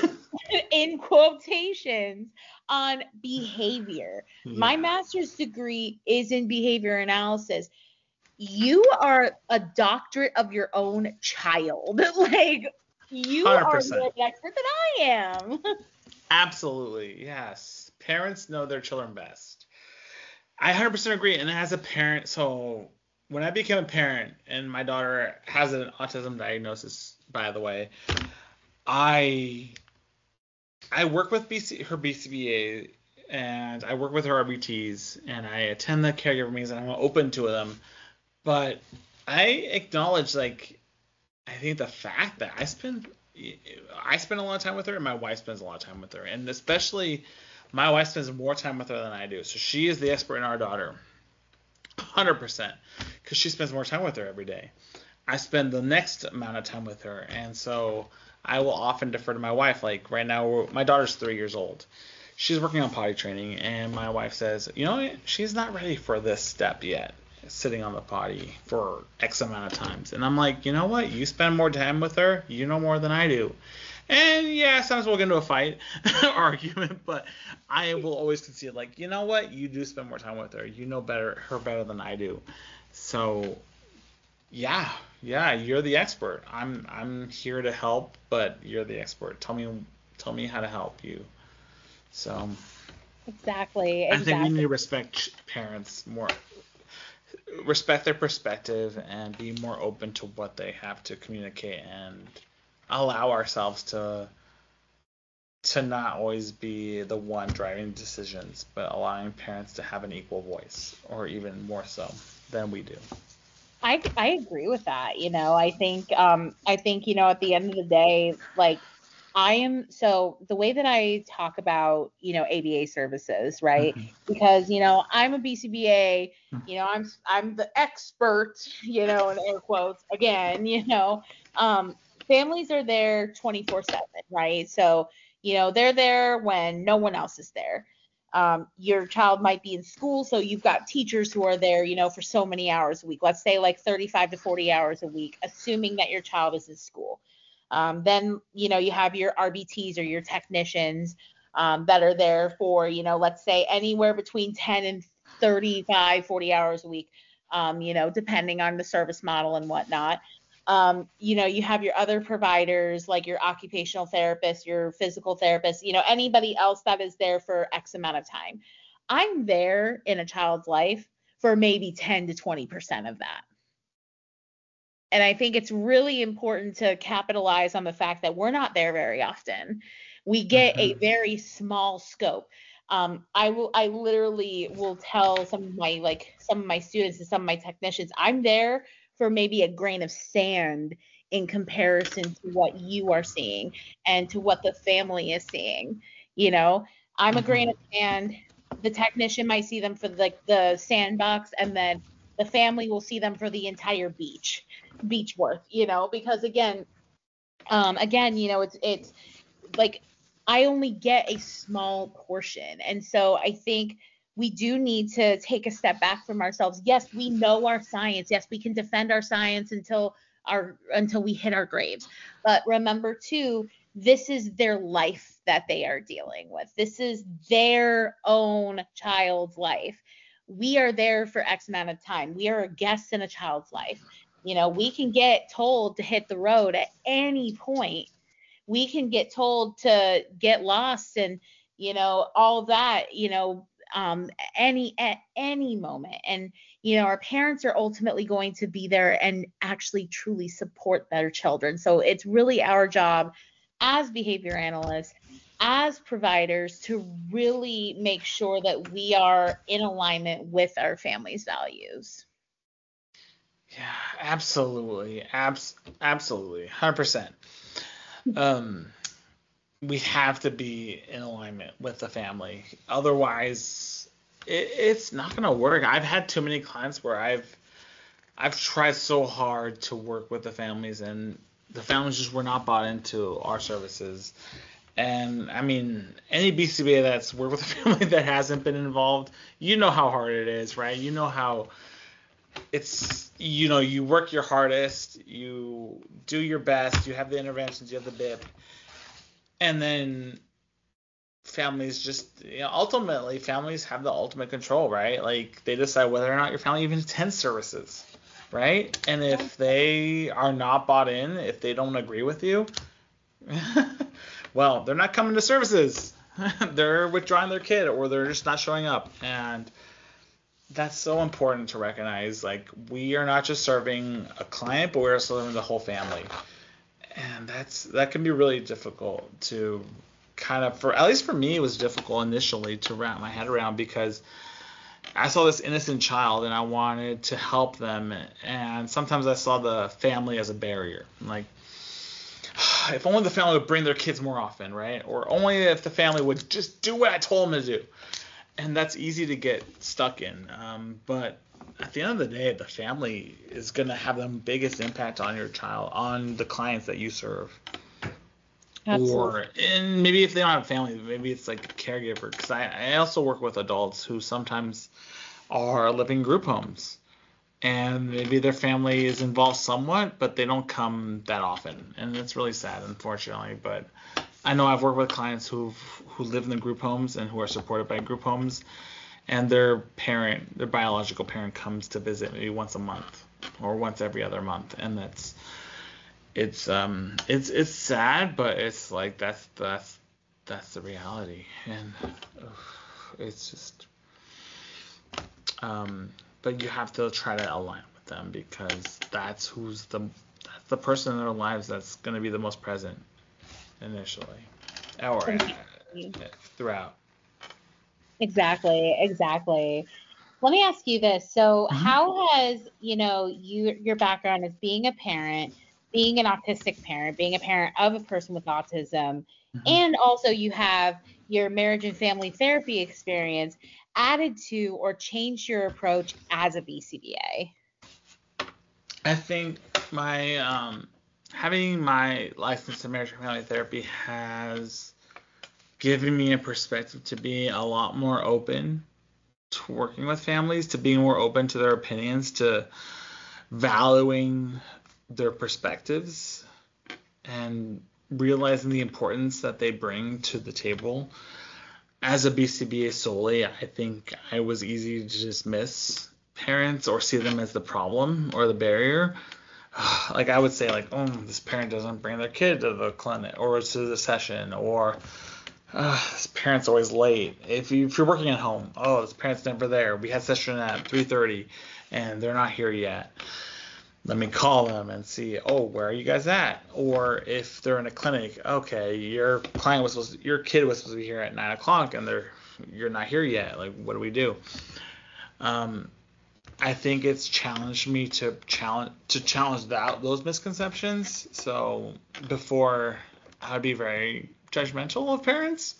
in quotations on behavior. My Yeah. master's degree is in behavior analysis. You are a doctorate of your own child. Like, you are one hundred percent. more an expert than I am. Absolutely. Yes. Parents know their children best. I one hundred percent agree. And as a parent, so when I became a parent, and my daughter has an autism diagnosis, by the way, I I work with B C, her B C B A, and I work with her R B Ts, and I attend the caregiver meetings, and I'm open to them. But I acknowledge, like, I think the fact that I spend I spend a lot of time with her, and my wife spends a lot of time with her, and especially my wife spends more time with her than I do. So she is the expert in our daughter, one hundred percent, because she spends more time with her every day. I spend the next amount of time with her, and so I will often defer to my wife. Like right now, we're, my daughter's three years old. She's working on potty training, and my wife says, you know, she's not ready for this step yet, sitting on the potty for X amount of times. And I'm like, you know what? You spend more time with her, you know more than I do. And yeah, sometimes we'll get into a fight, argument, but I will always concede, like, you know what? You do spend more time with her. You know better her better than I do. So yeah, yeah, you're the expert. I'm I'm here to help, but you're the expert. Tell me tell me how to help you. So Exactly. I think we Exactly. need to respect parents more, respect their perspective, and be more open to what they have to communicate, and allow ourselves to to not always be the one driving decisions, but allowing parents to have an equal voice, or even more so than we do. I, I agree with that. You know, I think um I think, you know, at the end of the day, like I am so the way that I talk about, you know, A B A services, right? Mhm. Because, you know, I'm a B C B A, you know, I'm I'm the expert, you know, in air quotes again, you know. Um families are there twenty-four seven, right? So, you know, they're there when no one else is there. Um, your child might be in school, so you've got teachers who are there, you know, for so many hours a week. Let's say like thirty-five to forty hours a week, assuming that your child is in school. Um, then, you know, you have your R B Ts or your technicians um, that are there for, you know, let's say anywhere between ten and thirty-five, forty hours a week, um, you know, depending on the service model and whatnot. Um, you know, you have your other providers like your occupational therapist, your physical therapist, you know, anybody else that is there for X amount of time. I'm there in a child's life for maybe ten to twenty percent of that. And I think it's really important to capitalize on the fact that we're not there very often. We get a Mhm. very small scope. Um, I will, I literally will tell some of my like some of my students and some of my technicians, I'm there for maybe a grain of sand in comparison to what you are seeing and to what the family is seeing. You know, I'm a grain Mhm. of sand. The technician might see them for like the sandbox, and then the family will see them for the entire beach beach worth, you know, because again, um, again, you know, it's it's like I only get a small portion. And so I think we do need to take a step back from ourselves. Yes, we know our science. Yes, we can defend our science until our until we hit our graves. But remember too, this is their life that they are dealing with. This is their own child's life. We are there for X amount of time. We are a guest in a child's life. You know, we can get told to hit the road at any point. We can get told to get lost and, you know, all of that, you know, um, any at any moment. And, you know, our parents are ultimately going to be there and actually truly support their children. So it's really our job as behavior analysts, as providers, to really make sure that we are in alignment with our family's values. Yeah, absolutely. Abs- absolutely. one hundred percent. Um, we have to be in alignment with the family. Otherwise, it, it's not going to work. I've had too many clients where I've I've tried so hard to work with the families, and the families just were not bought into our services. And I mean, any B C B A that's worked with a family that hasn't been involved, you know how hard it is, right? You know how it's, you know, you work your hardest, you do your best, you have the interventions, you have the B I P, and then families just, you know, ultimately families have the ultimate control, right? Like they decide whether or not your family even attends services, right? And if they are not bought in, if they don't agree with you, well, they're not coming to services. they're withdrawing their kid or they're just not showing up. And that's so important to recognize. Like, we are not just serving a client, but we're serving the whole family. And that's that can be really difficult to kind of, for at least for me, it was difficult initially to wrap my head around, because I saw this innocent child and I wanted to help them, and sometimes I saw the family as a barrier. Like, if only the family would bring their kids more often, right? Or only if the family would just do what I told them to do. And that's easy to get stuck in. Um, but at the end of the day, the family is going to have the biggest impact on your child, on the clients that you serve. Absolutely. Or, and maybe if they don't have a family, maybe it's like a caregiver. Because I, I also work with adults who sometimes are living in group homes. And maybe their family is involved somewhat, but they don't come that often. And it's really sad, unfortunately. But I know I've worked with clients who who live in the group homes and who are supported by group homes, and their parent, their biological parent, comes to visit maybe once a month or once every other month, and that's it's um it's it's sad, but it's like that's that's that's the reality, and ugh, it's just um but you have to try to align with them, because that's who's the that's the person in their lives that's going to be the most present initially or uh, throughout. Exactly, exactly. Let me ask you this. So Mm-hmm. how has, you know, you your background as being a parent, being an autistic parent, being a parent of a person with autism, mm-hmm. and also you have your marriage and family therapy experience, added to or changed your approach as a B C B A? I think my um, having my license in marriage and family therapy has given me a perspective to be a lot more open to working with families, to being more open to their opinions, to valuing their perspectives, and realizing the importance that they bring to the table. As a B C B A solely, I think I was easy to dismiss parents or see them as the problem or the barrier. Like, I would say, like, oh, this parent doesn't bring their kid to the clinic or to the session, or uh, this parent's always late. If, you, if you're working at home, oh, this parent's never there. We had session at three thirty and they're not here yet. Let me call them and see, oh, where are you guys at? Or if they're in a clinic, okay, your client was supposed to, your kid was supposed to be here at nine o'clock and they're you're not here yet. Like, what do we do? Um, I think it's challenged me to challenge to challenge that those misconceptions. So before, I'd be very judgmental of parents,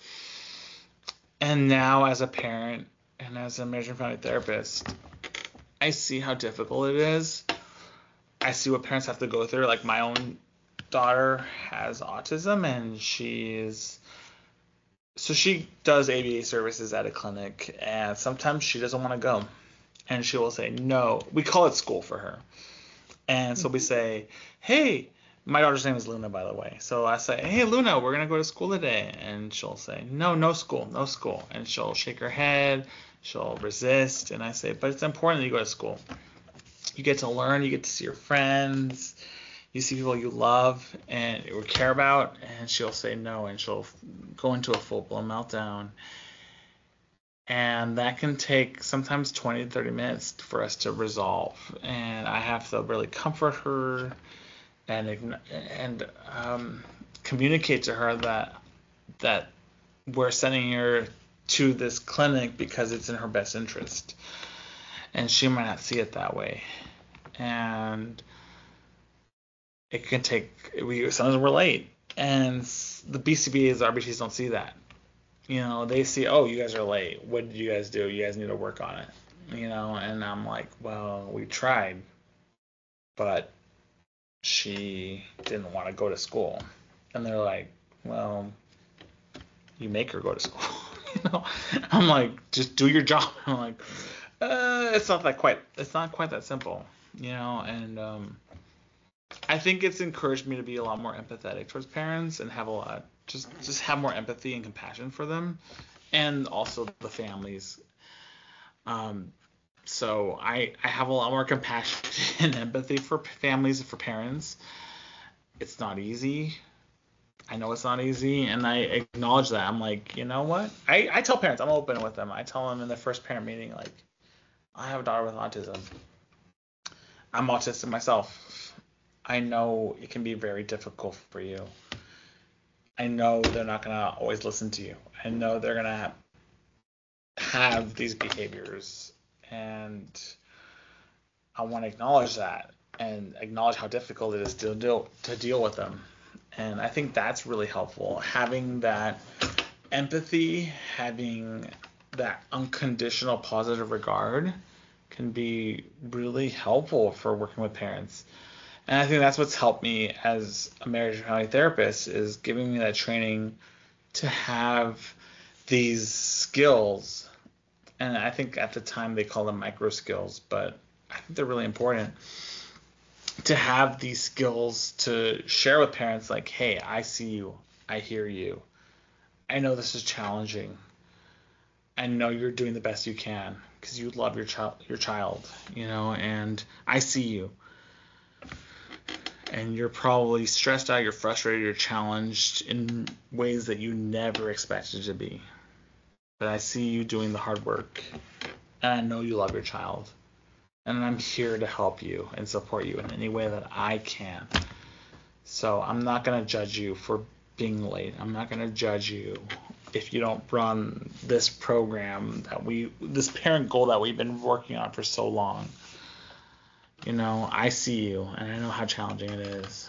and now as a parent and as a marriage and family therapist, I see how difficult it is. I see what parents have to go through. Like, my own daughter has autism, and she's so she does A B A services at a clinic, and sometimes she doesn't want to go. And she will say, no. We call it school for her. And so we say, hey, my daughter's name is Luna, by the way. So I say, hey, Luna, we're going to go to school today. And she'll say, no, no school, no school. And she'll shake her head. She'll resist. And I say, but it's important that you go to school. You get to learn. You get to see your friends. You see people you love and or care about. And she'll say no. And she'll go into a full-blown meltdown. And that can take sometimes twenty to thirty minutes for us to resolve. And I have to really comfort her and and um, communicate to her that that we're sending her to this clinic because it's in her best interest. And she might not see it that way. And it can take, we sometimes we're late. And the B C B As, R B Ts don't see that. You know, they see, oh, you guys are late. What did you guys do? You guys need to work on it. You know, and I'm like, well, we tried, but she didn't want to go to school. And they're like, well, you make her go to school. You know, I'm like, just do your job. I'm like, uh, it's not that quite, it's not quite that simple. You know, and um, I think it's encouraged me to be a lot more empathetic towards parents and have a lot. Just just have more empathy and compassion for them, and also the families. Um, so I I have a lot more compassion and empathy for families and for parents. It's not easy. I know it's not easy, and I acknowledge that. I'm like, you know what? I, I tell parents, I'm open with them. I tell them in the first parent meeting, like, I have a daughter with autism. I'm autistic myself. I know it can be very difficult for you. I know they're not going to always listen to you. I know they're going to have these behaviors, and I want to acknowledge that and acknowledge how difficult it is to deal, to deal with them. And I think that's really helpful. Having that empathy, having that unconditional positive regard can be really helpful for working with parents. And I think that's what's helped me as a marriage and family therapist, is giving me that training to have these skills. And I think at the time they call them micro skills, but I think they're really important to have these skills to share with parents, like, hey, I see you, I hear you, I know this is challenging, I know you're doing the best you can because you love your child, your child, you know, and I see you, and you're probably stressed out, you're frustrated, you're challenged in ways that you never expected to be, but I see you doing the hard work, and I know you love your child. And I'm here to help you and support you in any way that I can. So I'm not going to judge you for being late. I'm not going to judge you if you don't run this program that we, this parent goal that we've been working on for so long. You know, I see you, and I know how challenging it is.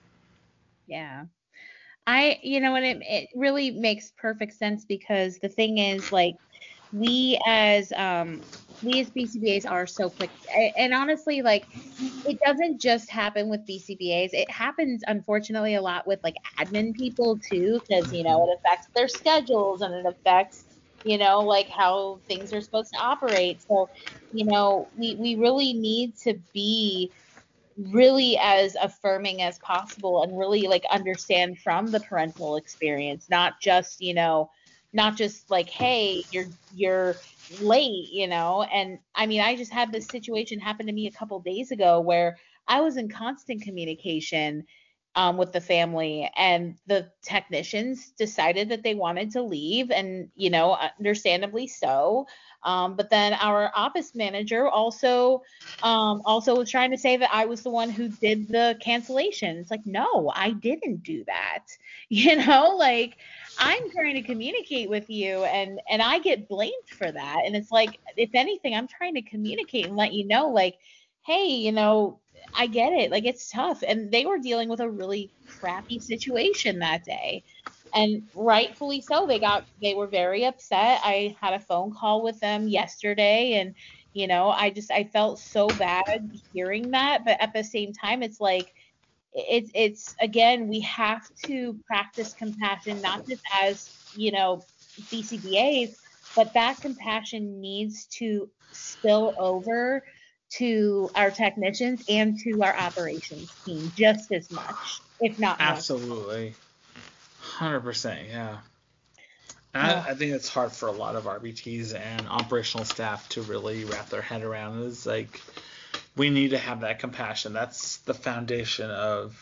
Yeah. I, you know, and it, it really makes perfect sense, because the thing is, like, we as um we as B C B As are so quick, and, and honestly, like, it doesn't just happen with B C B As. It happens, unfortunately, a lot with, like, admin people too, because, you know, it affects their schedules, and it affects, you know, like, how things are supposed to operate. So, you know, we we really need to be really as affirming as possible, and really, like, understand from the parental experience, not just, you know, not just like, hey, you're you're late, you know. And I mean, I just had this situation happen to me a couple days ago where I was in constant communication um, with the family, and the technicians decided that they wanted to leave, and, you know, understandably so. Um, but then our office manager also um, also was trying to say that I was the one who did the cancellation. It's like, no, I didn't do that. You know, like, I'm trying to communicate with you, and and I get blamed for that. And it's like, if anything, I'm trying to communicate and let you know, like, hey, you know, I get it. Like, it's tough. And they were dealing with a really crappy situation that day. And rightfully so. They got they were very upset. I had a phone call with them yesterday, and, you know, I just I felt so bad hearing that. But at the same time, it's like, it's it's again, we have to practice compassion, not just as, you know, B C B As, but that compassion needs to spill over to our technicians and to our operations team just as much, if not more. Absolutely. one hundred percent, yeah. And Oh, I, I think it's hard for a lot of R B Ts and operational staff to really wrap their head around. It's like, we need to have that compassion. That's the foundation of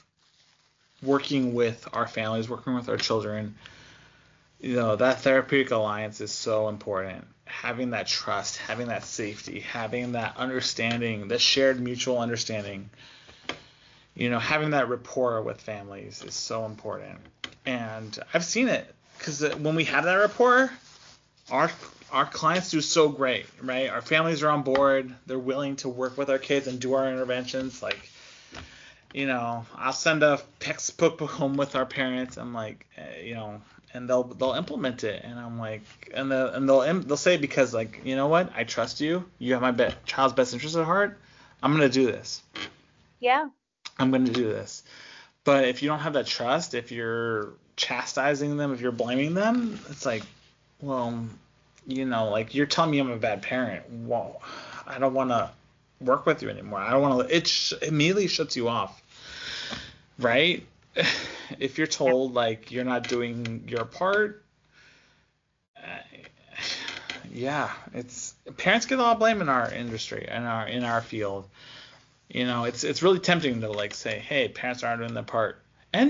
working with our families, working with our children. You know, that therapeutic alliance is so important. Having that trust, having that safety, having that understanding, the shared mutual understanding, you know, having that rapport with families is so important. And I've seen it, because when we have that rapport, our our clients do so great, right? Our families are on board. They're willing to work with our kids and do our interventions. Like, you know, I'll send a textbook home with our parents. I'm like, eh, you know, and they'll they'll implement it, and I'm like, and they'll and they'll they'll say, because, like, you know what, I trust you. You have my be- child's best interest at heart. I'm gonna do this. yeah. I'm gonna do this. But if you don't have that trust, if you're chastising them, if you're blaming them, it's like, well, you know, like, you're telling me I'm a bad parent. Well, I don't want to work with you anymore. I don't want to. It sh- immediately shuts you off, right? If you're told, like, you're not doing your part, uh, yeah, it's parents get a lot of blame in our industry, in our in our field. You know, it's it's really tempting to, like, say, hey, parents aren't doing their part, and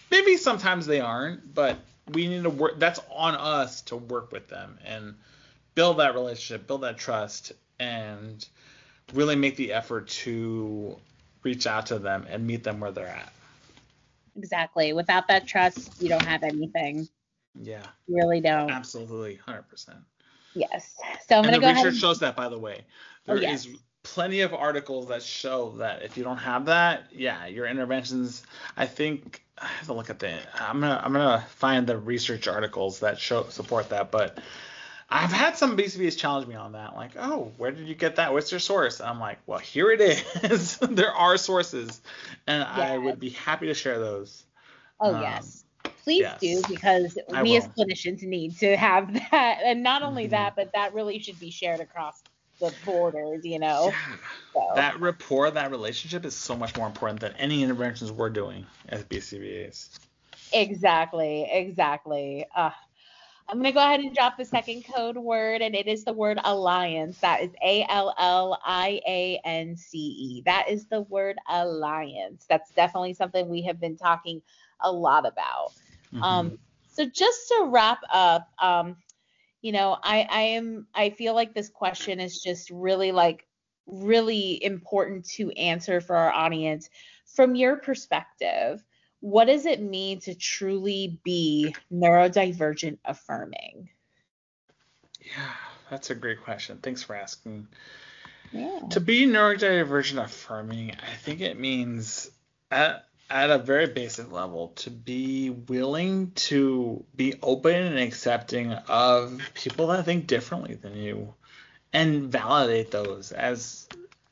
maybe sometimes they aren't, but we need to work. That's on us to work with them and build that relationship, build that trust, and really make the effort to reach out to them and meet them where they're at. Exactly. Without that trust, you don't have anything. Yeah. You really don't. Absolutely, one hundred percent. Yes. So I'm going to go ahead. And the research shows that, by the way. There oh, yes. is plenty of articles that show that if you don't have that, yeah, your interventions, I think, I have to look at the, I'm going to I'm gonna find the research articles that show support that, but I've had some B C B As challenge me on that, like, oh, where did you get that? What's your source? And I'm like, well, here it is. There are sources, and yes. I would be happy to share those. Oh, um, yes. Please yes. do, because I we will. as clinicians need to have that. And not only mm-hmm. that, but that really should be shared across the borders, you know? Yeah. So. That rapport, that relationship is so much more important than any interventions we're doing as B C B As. Exactly, exactly. Uh, I'm going to go ahead and drop the second code word, and it is the word alliance. That is A L L I A N C E. That is the word alliance. That's definitely something we have been talking a lot about. Mm-hmm. Um, so just to wrap up, um, you know, I, I am, I feel like this question is just really like, really important to answer for our audience. From your perspective, what does it mean to truly be neurodivergent affirming? Yeah, that's a great question. Thanks for asking. Yeah. To be neurodivergent affirming, I think it means at, at a very basic level to be willing to be open and accepting of people that think differently than you and validate those as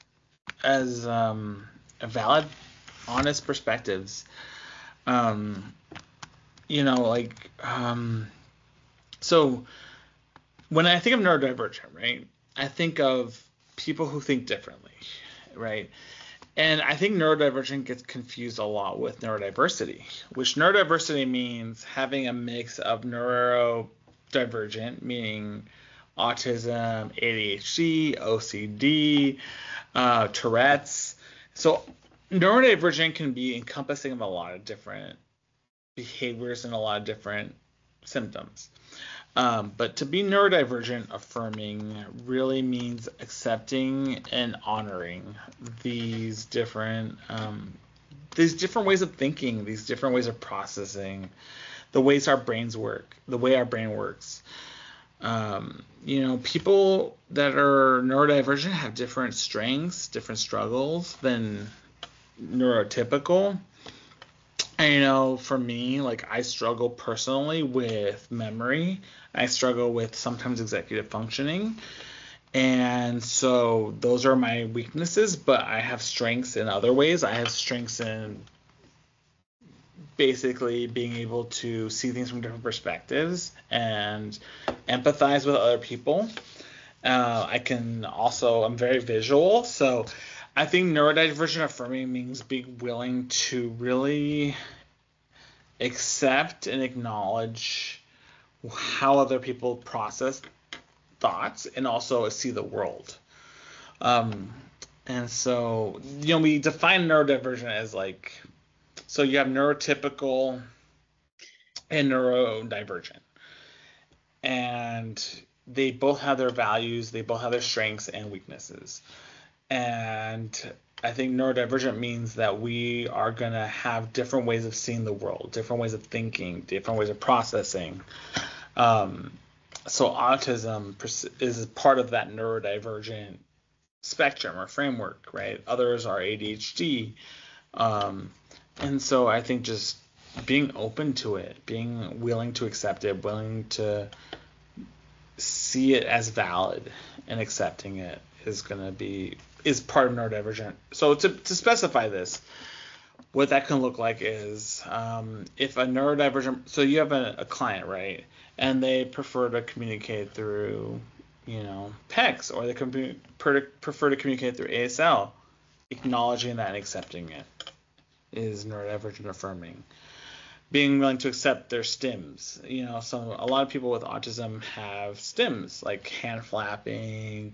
as um, valid, honest perspectives. Um, you know, like, um, so when I think of neurodivergent, right, I think of people who think differently, right? And I think neurodivergent gets confused a lot with neurodiversity, which neurodiversity means having a mix of neurodivergent, meaning autism, A D H D, O C D, uh, Tourette's. So neurodivergent can be encompassing of a lot of different behaviors and a lot of different symptoms. Um, but to be neurodivergent affirming really means accepting and honoring these different um, these different ways of thinking, these different ways of processing, the ways our brains work, the way our brain works. Um, you know, people that are neurodivergent have different strengths, different struggles than neurotypical. And, you know, for me, like, I struggle personally with memory. I struggle with sometimes executive functioning. And so those are my weaknesses, but I have strengths in other ways. I have strengths in basically being able to see things from different perspectives and empathize with other people. Uh, I can also, I'm very visual. So I think neurodivergent affirming means being willing to really accept and acknowledge how other people process thoughts and also see the world. Um, and so, you know, we define neurodivergent as like, so you have neurotypical and neurodivergent. And they both have their values, they both have their strengths and weaknesses. And I think neurodivergent means that we are going to have different ways of seeing the world, different ways of thinking, different ways of processing. Um, so autism is part of that neurodivergent spectrum or framework, right? Others are A D H D. Um, and so I think just being open to it, being willing to accept it, willing to see it as valid and accepting it is going to be is part of neurodivergent. So to, to specify this, what that can look like is um, if a neurodivergent, so you have a, a client, right, and they prefer to communicate through, you know, P E Cs, or they can prefer to communicate through A S L, acknowledging that and accepting it is neurodivergent affirming. Being willing to accept their stims. You know, so a lot of people with autism have stims, like hand flapping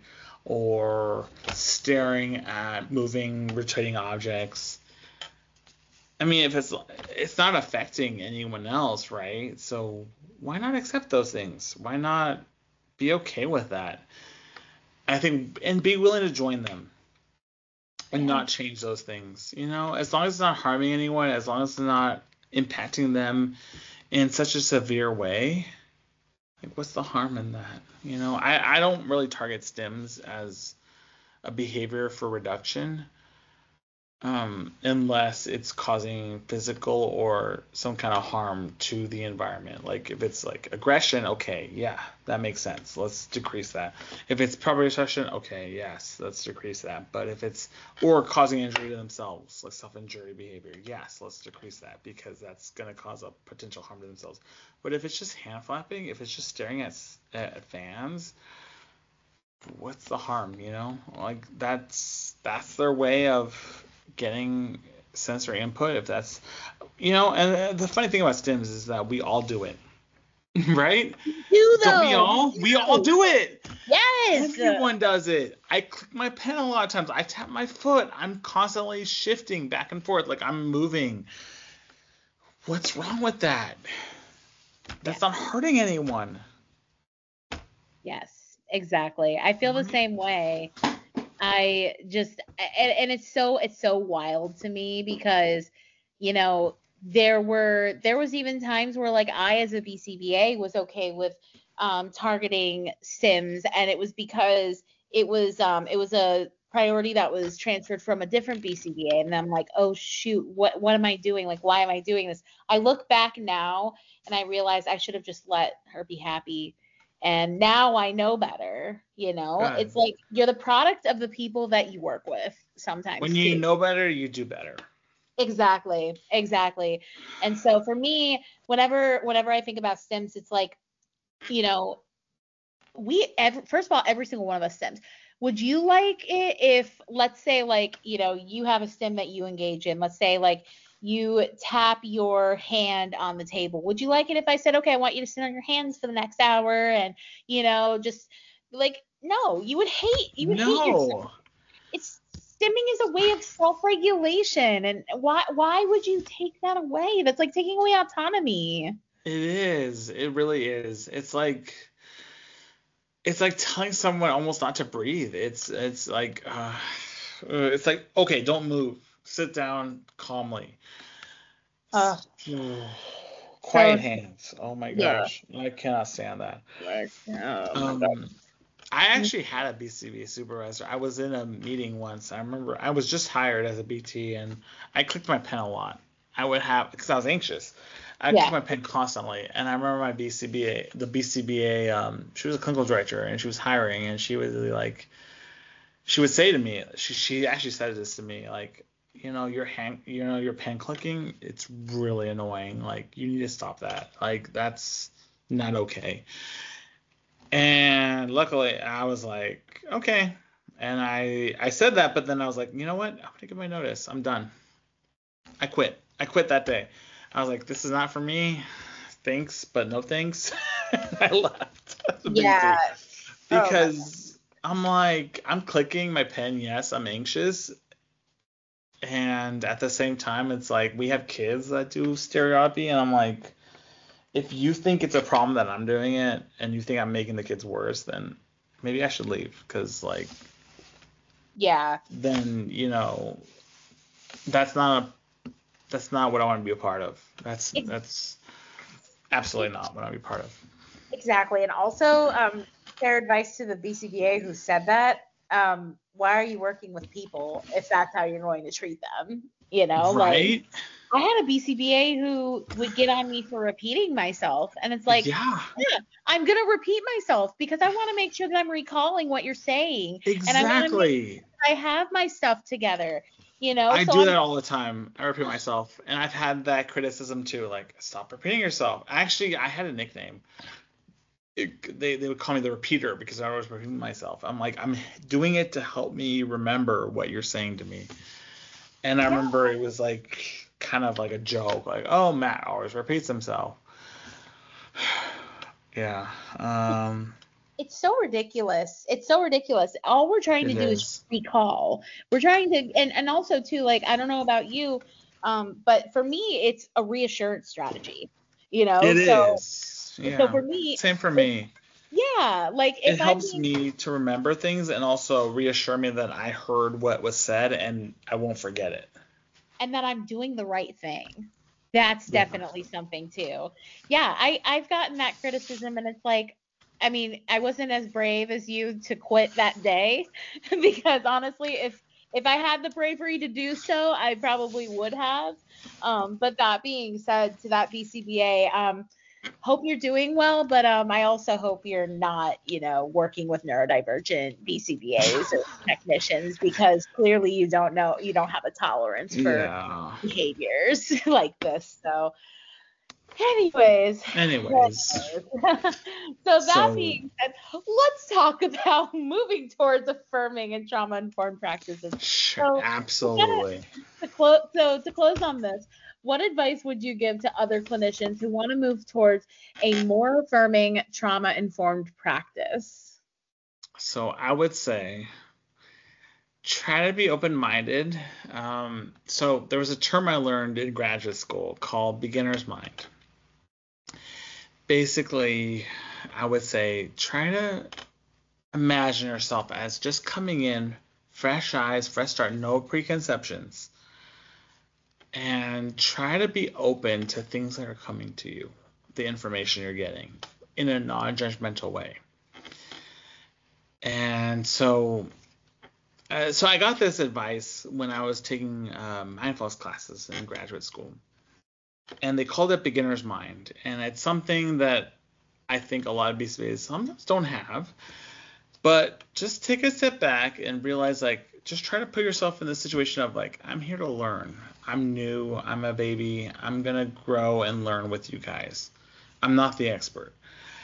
or staring at moving, rotating objects. I mean, if it's it's not affecting anyone else, right? So why not accept those things? Why not be okay with that? I think, and be willing to join them and Yeah. not change those things. You know, as long as it's not harming anyone, as long as it's not impacting them in such a severe way, like what's the harm in that? You know, I, I don't really target stims as a behavior for reduction. Um, unless it's causing physical or some kind of harm to the environment. Like if it's like aggression, okay, yeah, that makes sense. Let's decrease that. If it's property destruction, okay, yes, let's decrease that. But if it's or causing injury to themselves, like self-injury behavior, yes, let's decrease that because that's gonna cause a potential harm to themselves. But if it's just hand flapping, if it's just staring at at fans, what's the harm? You know, like that's that's their way of getting sensory input. If that's, you know, and the funny thing about stims is that we all do it, right? Do Don't we though. all? We all do it. Yes. Everyone does it. I click my pen a lot of times. I tap my foot. I'm constantly shifting back and forth, like I'm moving. What's wrong with that? That's Yeah. not hurting anyone. Yes, exactly. I feel the same way. I just and, and it's so it's so wild to me because, you know, there were there was even times where like I as a B C B A was okay with um, targeting stims, and it was because it was um, it was a priority that was transferred from a different B C B A, and I'm like, oh shoot, what what am I doing? Like, why am I doing this? I look back now and I realize I should have just let her be happy. And now I know better, you know. Good. It's like you're the product of the people that you work with sometimes When you too. know better, you do better. Exactly, exactly. And so for me, whenever whenever I think about stims, it's like, you know, we ev- first of all, every single one of us stims. Would you like it if, let's say, like, you know, you have a stim that you engage in. Let's say, like, you tap your hand on the table. Would you like it if I said, okay, I want you to sit on your hands for the next hour and, you know, just like, no, you would hate, you would hate yourself. No. It's stimming is a way of self-regulation, and why why would you take that away? That's like taking away autonomy. It is. It really is. It's like it's like telling someone almost not to breathe. It's it's like uh, it's like okay, don't move. Sit down calmly. Uh, Quiet so hands. Oh my yeah. gosh, I cannot stand that. Like, oh my God. Um, I actually had a B C B A supervisor. I was in a meeting once. I remember I was just hired as a B T and I clicked my pen a lot. I would have because I was anxious. I Yeah. clicked my pen constantly, and I remember my B C B A, the B C B A, um, she was a clinical director and she was hiring, and she was really like, she would say to me, she she actually said this to me, like, you know, your hand, you know, your pen clicking, it's really annoying. Like, you need to stop that. Like, that's not okay. And luckily, I was like, okay. And I I said that, but then I was like, you know what? I'm gonna give my notice. I'm done. I quit. I quit that day. I was like, this is not for me. Thanks, but no thanks. I left the Yeah. B C because I'm like, I'm clicking my pen. Yes, I'm anxious. And at the same time, it's like we have kids that do stereotopy, and I'm like, if you think it's a problem that I'm doing it, and you think I'm making the kids worse, then maybe I should leave, because like, Yeah. then you know, that's not a, that's not what I want to be a part of. That's Ex- that's absolutely not what I want to be part of. Exactly. And also, um, fair advice to the B C B A who said that. Um, why are you working with people if that's how you're going to treat them? You know, like Right? I had a B C B A who would get on me for repeating myself, and it's like, Yeah, yeah, I'm gonna repeat myself because I want to make sure that I'm recalling what you're saying, and I want to make exactly. sure I have my stuff together. You know, I so do I'm that all the time. I repeat myself, and I've had that criticism too. Like, stop repeating yourself. Actually, I had a nickname. It, they they would call me the repeater because I was repeating myself. I'm like, I'm doing it to help me remember what you're saying to me. And I yeah. remember it was like kind of like a joke, like, oh, Matt always repeats himself. Yeah. Um, It's so ridiculous. It's so ridiculous. All we're trying to it do is is. recall. We're trying to, and and also too, like I don't know about you, Um, but for me, it's a reassurance strategy, you know? It So, is. so Yeah. for me, Same for it, me. yeah, like It if I'm helps being, me to remember things and also reassure me that I heard what was said and I won't forget it. and that I'm doing the right thing. That's Yeah. definitely something too. Yeah, I I've gotten that criticism, and it's like, I mean, I wasn't as brave as you to quit that day because honestly, if if I had the bravery to do so, I probably would have. Um, but that being said, to that B C B A, um, hope you're doing well, but um, I also hope you're not, you know, working with neurodivergent B C B As or technicians because clearly you don't know, you don't have a tolerance for Yeah. behaviors like this. So, anyways, Anyways, anyways. So that so being said, let's talk about moving towards affirming and trauma-informed practices. sure, So, to get absolutely. to close, so to close on this, what advice would you give to other clinicians who want to move towards a more affirming, trauma-informed practice? So I would say try to be open-minded. Um, so there was a term I learned in graduate school called beginner's mind. Basically, I would say try to imagine yourself as just coming in, fresh eyes, fresh start, no preconceptions, and try to be open to things that are coming to you, the information you're getting, in a non-judgmental way. And so, uh, so I got this advice when I was taking um, mindfulness classes in graduate school, and they called it beginner's mind, and it's something that I think a lot of B C B As sometimes don't have. But just take a step back and realize, like, just try to put yourself in the situation of, like, I'm here to learn. I'm new. I'm a baby. I'm going to grow and learn with you guys. I'm not the expert.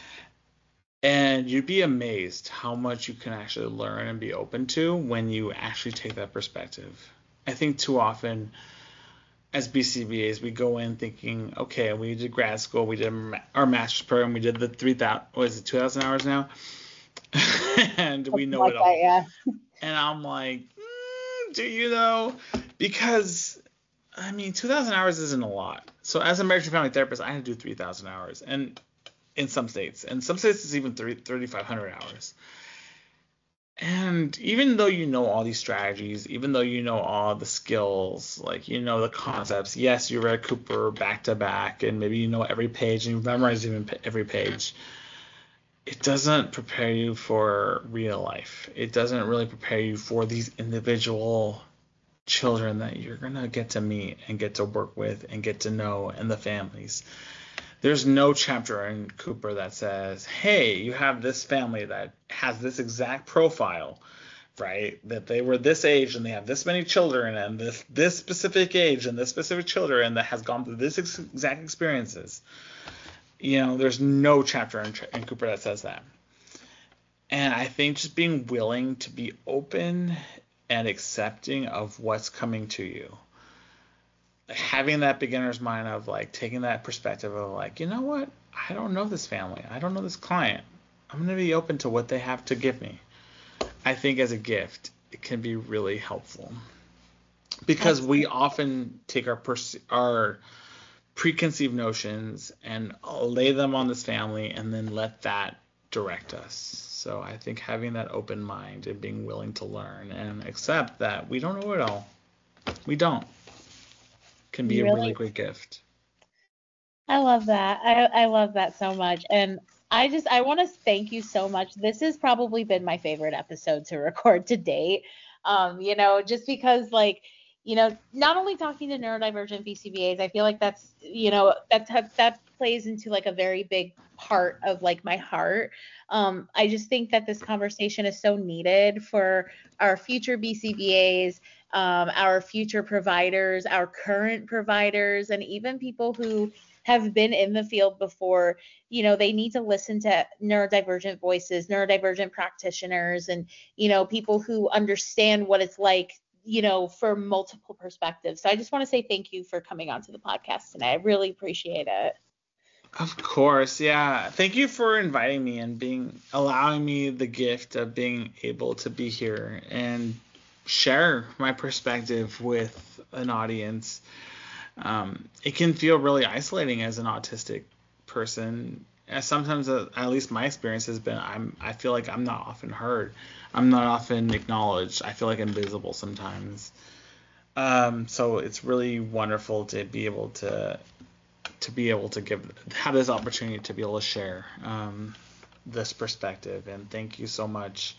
And you'd be amazed how much you can actually learn and be open to when you actually take that perspective. I think too often as B C B As, we go in thinking, okay, we did grad school, we did our master's program, we did the three thousand, what is it, two thousand hours now? And we know Like it that, all. yeah. And I'm like, mm, do you know? Because, I mean, two thousand hours isn't a lot. So as a marriage and family therapist, I had to do three thousand hours. And in some states. And some states it's even thirty-five hundred hours. And even though you know all these strategies, even though you know all the skills, like you know the concepts, yes, you read Cooper back to back, and maybe you know every page and you've memorized even every page. It doesn't prepare you for real life. It doesn't really prepare you for these individual children that you're going to get to meet and get to work with and get to know, and the families. There's no chapter in Cooper that says, hey, you have this family that has this exact profile, right? That they were this age and they have this many children and this this specific age and this specific children that has gone through this ex- exact experiences. You know, there's no chapter in, in Cooper that says that. And I think just being willing to be open and accepting of what's coming to you. Having that beginner's mind of like taking that perspective of like, you know what? I don't know this family. I don't know this client. I'm going to be open to what they have to give me. I think as a gift, it can be really helpful. Because we often take our pers- our preconceived notions and lay them on this family and then let that direct us. So I think having that open mind and being willing to learn and accept that we don't know it all. We don't. Can be a Really? really great gift. I love that. I, I love that so much. And I just, I want to thank you so much. This has probably been my favorite episode to record to date. Um, you know, just because like, you know, not only talking to neurodivergent B C B As, I feel like that's, you know, that's, that plays into like a very big part of like my heart. Um, I just think that this conversation is so needed for our future B C B As, um, our future providers, our current providers, and even people who have been in the field before. You know, they need to listen to neurodivergent voices, neurodivergent practitioners, and, you know, people who understand what it's like, you know, for multiple perspectives. So I just want to say thank you for coming onto the podcast tonight. I really appreciate it. Of course, yeah. Thank you for inviting me and being allowing me the gift of being able to be here and share my perspective with an audience. Um, it can feel really isolating as an autistic person. As sometimes, uh, at least my experience has been, I'm I feel like I'm not often heard. I'm not often acknowledged. I feel like invisible sometimes. Um, so it's really wonderful to be able to to be able to give have this opportunity to be able to share um, this perspective. And thank you so much.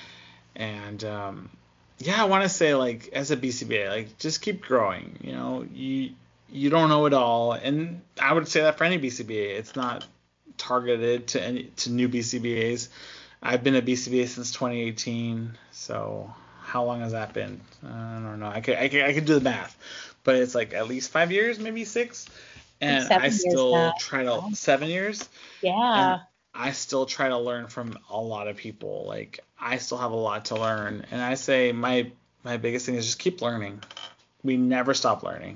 And um, yeah, I want to say, like, as a B C B A, like, just keep growing. You know, you you don't know it all, and I would say that for any B C B A. It's not targeted to any to new B C B As. I've been a B C B A since twenty eighteen, so how long has that been? I don't know. I could I could, I could do the math, but it's like at least five years, maybe six. And I still try to seven years. Yeah. And I still try to learn from a lot of people. Like, I still have a lot to learn, and I say my my biggest thing is just keep learning. We never stop learning.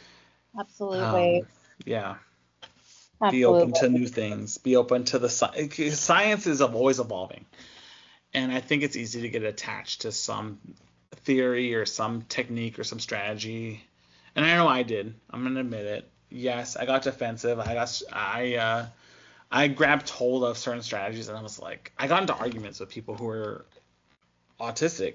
Absolutely. Um, yeah. Absolutely. Be open to new things. Be open to the sci- science is always evolving, and I think it's easy to get attached to some theory or some technique or some strategy. And I know I did. I'm gonna admit it. Yes, I got defensive. I got I uh, I grabbed hold of certain strategies, and I was like, I got into arguments with people who were autistic.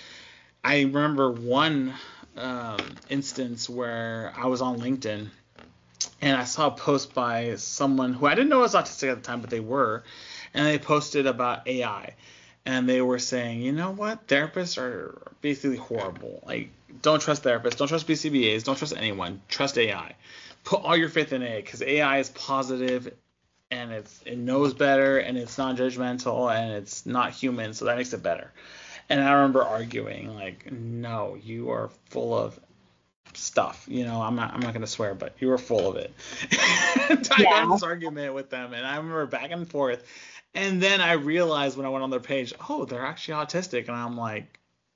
I remember one um, instance where I was on LinkedIn, and I saw a post by someone who I didn't know was autistic at the time, but they were, and they posted about A I, and they were saying, you know what, therapists are basically horrible. Like, don't trust therapists, don't trust B C B As, don't trust anyone, trust A I. Put all your faith in A I, because A I is positive, and it's it knows better, and it's non-judgmental, and it's not human, so that makes it better. And I remember arguing, like, no, you are full of stuff. You know, I'm not I'm not gonna swear, but you were full of it. And I got in this argument with them, and I remember back and forth. And then I realized when I went on their page, oh, they're actually autistic, and I'm like,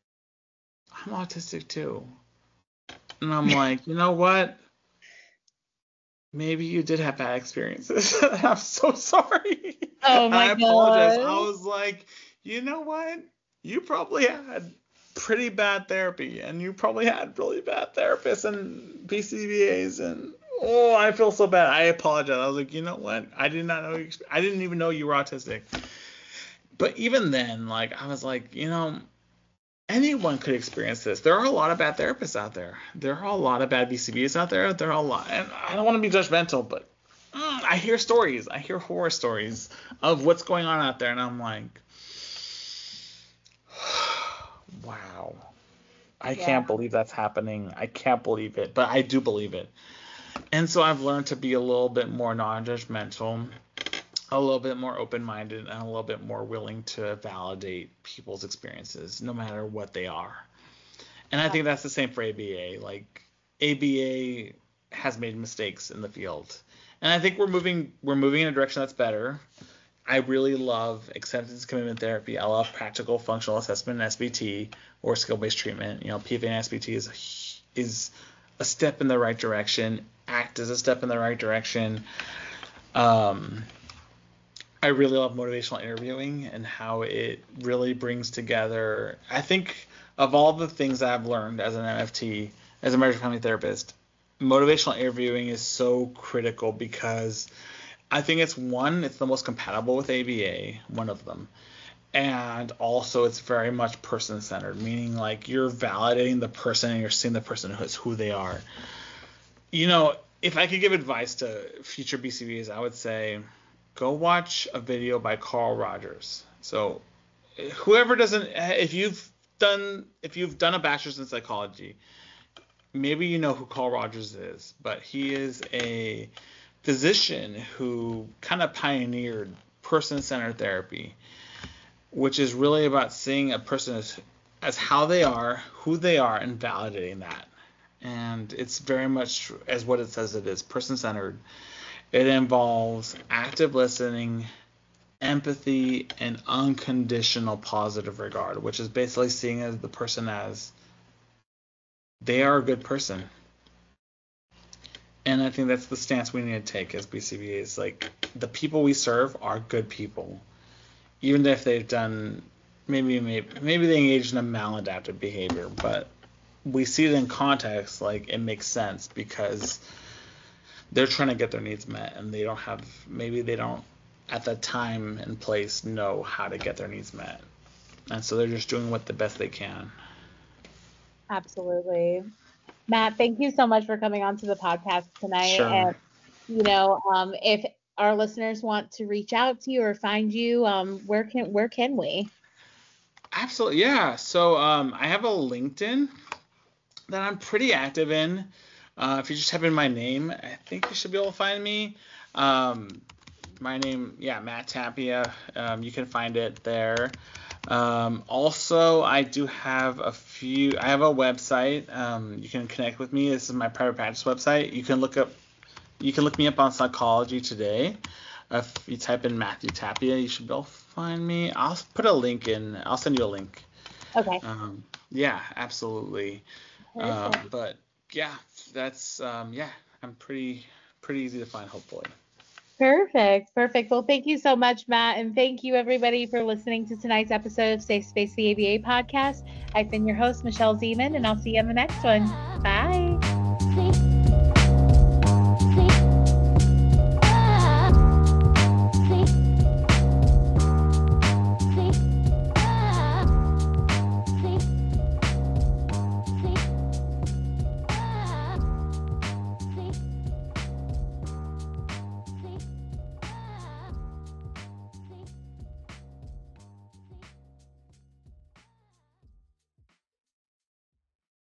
I'm autistic too. And I'm like, you know what? Maybe you did have bad experiences. I'm so sorry. Oh my I apologize. God. I was like, you know what? You probably had pretty bad therapy, and you probably had really bad therapists and B C B As, and oh, I feel so bad. I apologize. I was like, you know what? I did not know. You, I didn't even know you were autistic. But even then, like, I was like, you know, anyone could experience this. There are a lot of bad therapists out there. There are a lot of bad B C Bs out there. There are a lot, and I don't want to be judgmental, but mm, I hear stories. I hear horror stories of what's going on out there, and I'm like, wow. I yeah. can't believe that's happening. I can't believe it, but I do believe it. And so I've learned to be a little bit more non-judgmental, a little bit more open-minded, and a little bit more willing to validate people's experiences, no matter what they are. And I think that's the same for A B A. Like, A B A has made mistakes in the field, and I think we're moving we're moving in a direction that's better. I really love acceptance commitment therapy. I love practical functional assessment and S B T, or skill-based treatment. You know, P F A and S B T is is a step in the right direction. ACT is a step in the right direction. Um, I really love motivational interviewing and how it really brings together. I think of all the things I've learned as an M F T, as a marriage and family therapist, motivational interviewing is so critical because I think it's one, it's the most compatible with A B A, one of them. And also it's very much person-centered, meaning like you're validating the person and you're seeing the person as who they are. You know, if I could give advice to future B C Bs, I would say go watch a video by Carl Rogers. So whoever doesn't, if you've done, if you've done a bachelor's in psychology, maybe you know who Carl Rogers is, but he is a physician who kind of pioneered person-centered therapy, which is really about seeing a person as, as how they are, who they are, and validating that. And it's very much as what it says it is, person-centered. It involves active listening, empathy, and unconditional positive regard, which is basically seeing as the person as they are a good person. And I think that's the stance we need to take as B C B As. Like, the people we serve are good people, even if they've done maybe maybe maybe they engaged in a maladaptive behavior, but we see it in context, like it makes sense because they're trying to get their needs met and they don't have, maybe they don't at that time and place know how to get their needs met. And so they're just doing what the best they can. Absolutely. Matt, thank you so much for coming on to the podcast tonight. Sure. And, you know, um, if our listeners want to reach out to you or find you, um, where can where can we? Absolutely, yeah. So um, I have a LinkedIn that I'm pretty active in. Uh, if you just type in my name, I think you should be able to find me. Um, my name, yeah, Matt Tapia. Um, you can find it there. Um, also, I do have a few. I have a website. Um, you can connect with me. This is my private practice website. You can look up. You can look me up on Psychology Today. If you type in Matthew Tapia, you should be able to find me. I'll put a link in. I'll send you a link. Okay. Um, yeah, absolutely. Um, but yeah, that's um, yeah. I'm pretty pretty easy to find, hopefully. Perfect. Perfect. Well, thank you so much, Matt. And thank you, everybody, for listening to tonight's episode of Safe Space, the A B A podcast. I've been your host, Michelle Zeman, and I'll see you on the next one. Bye.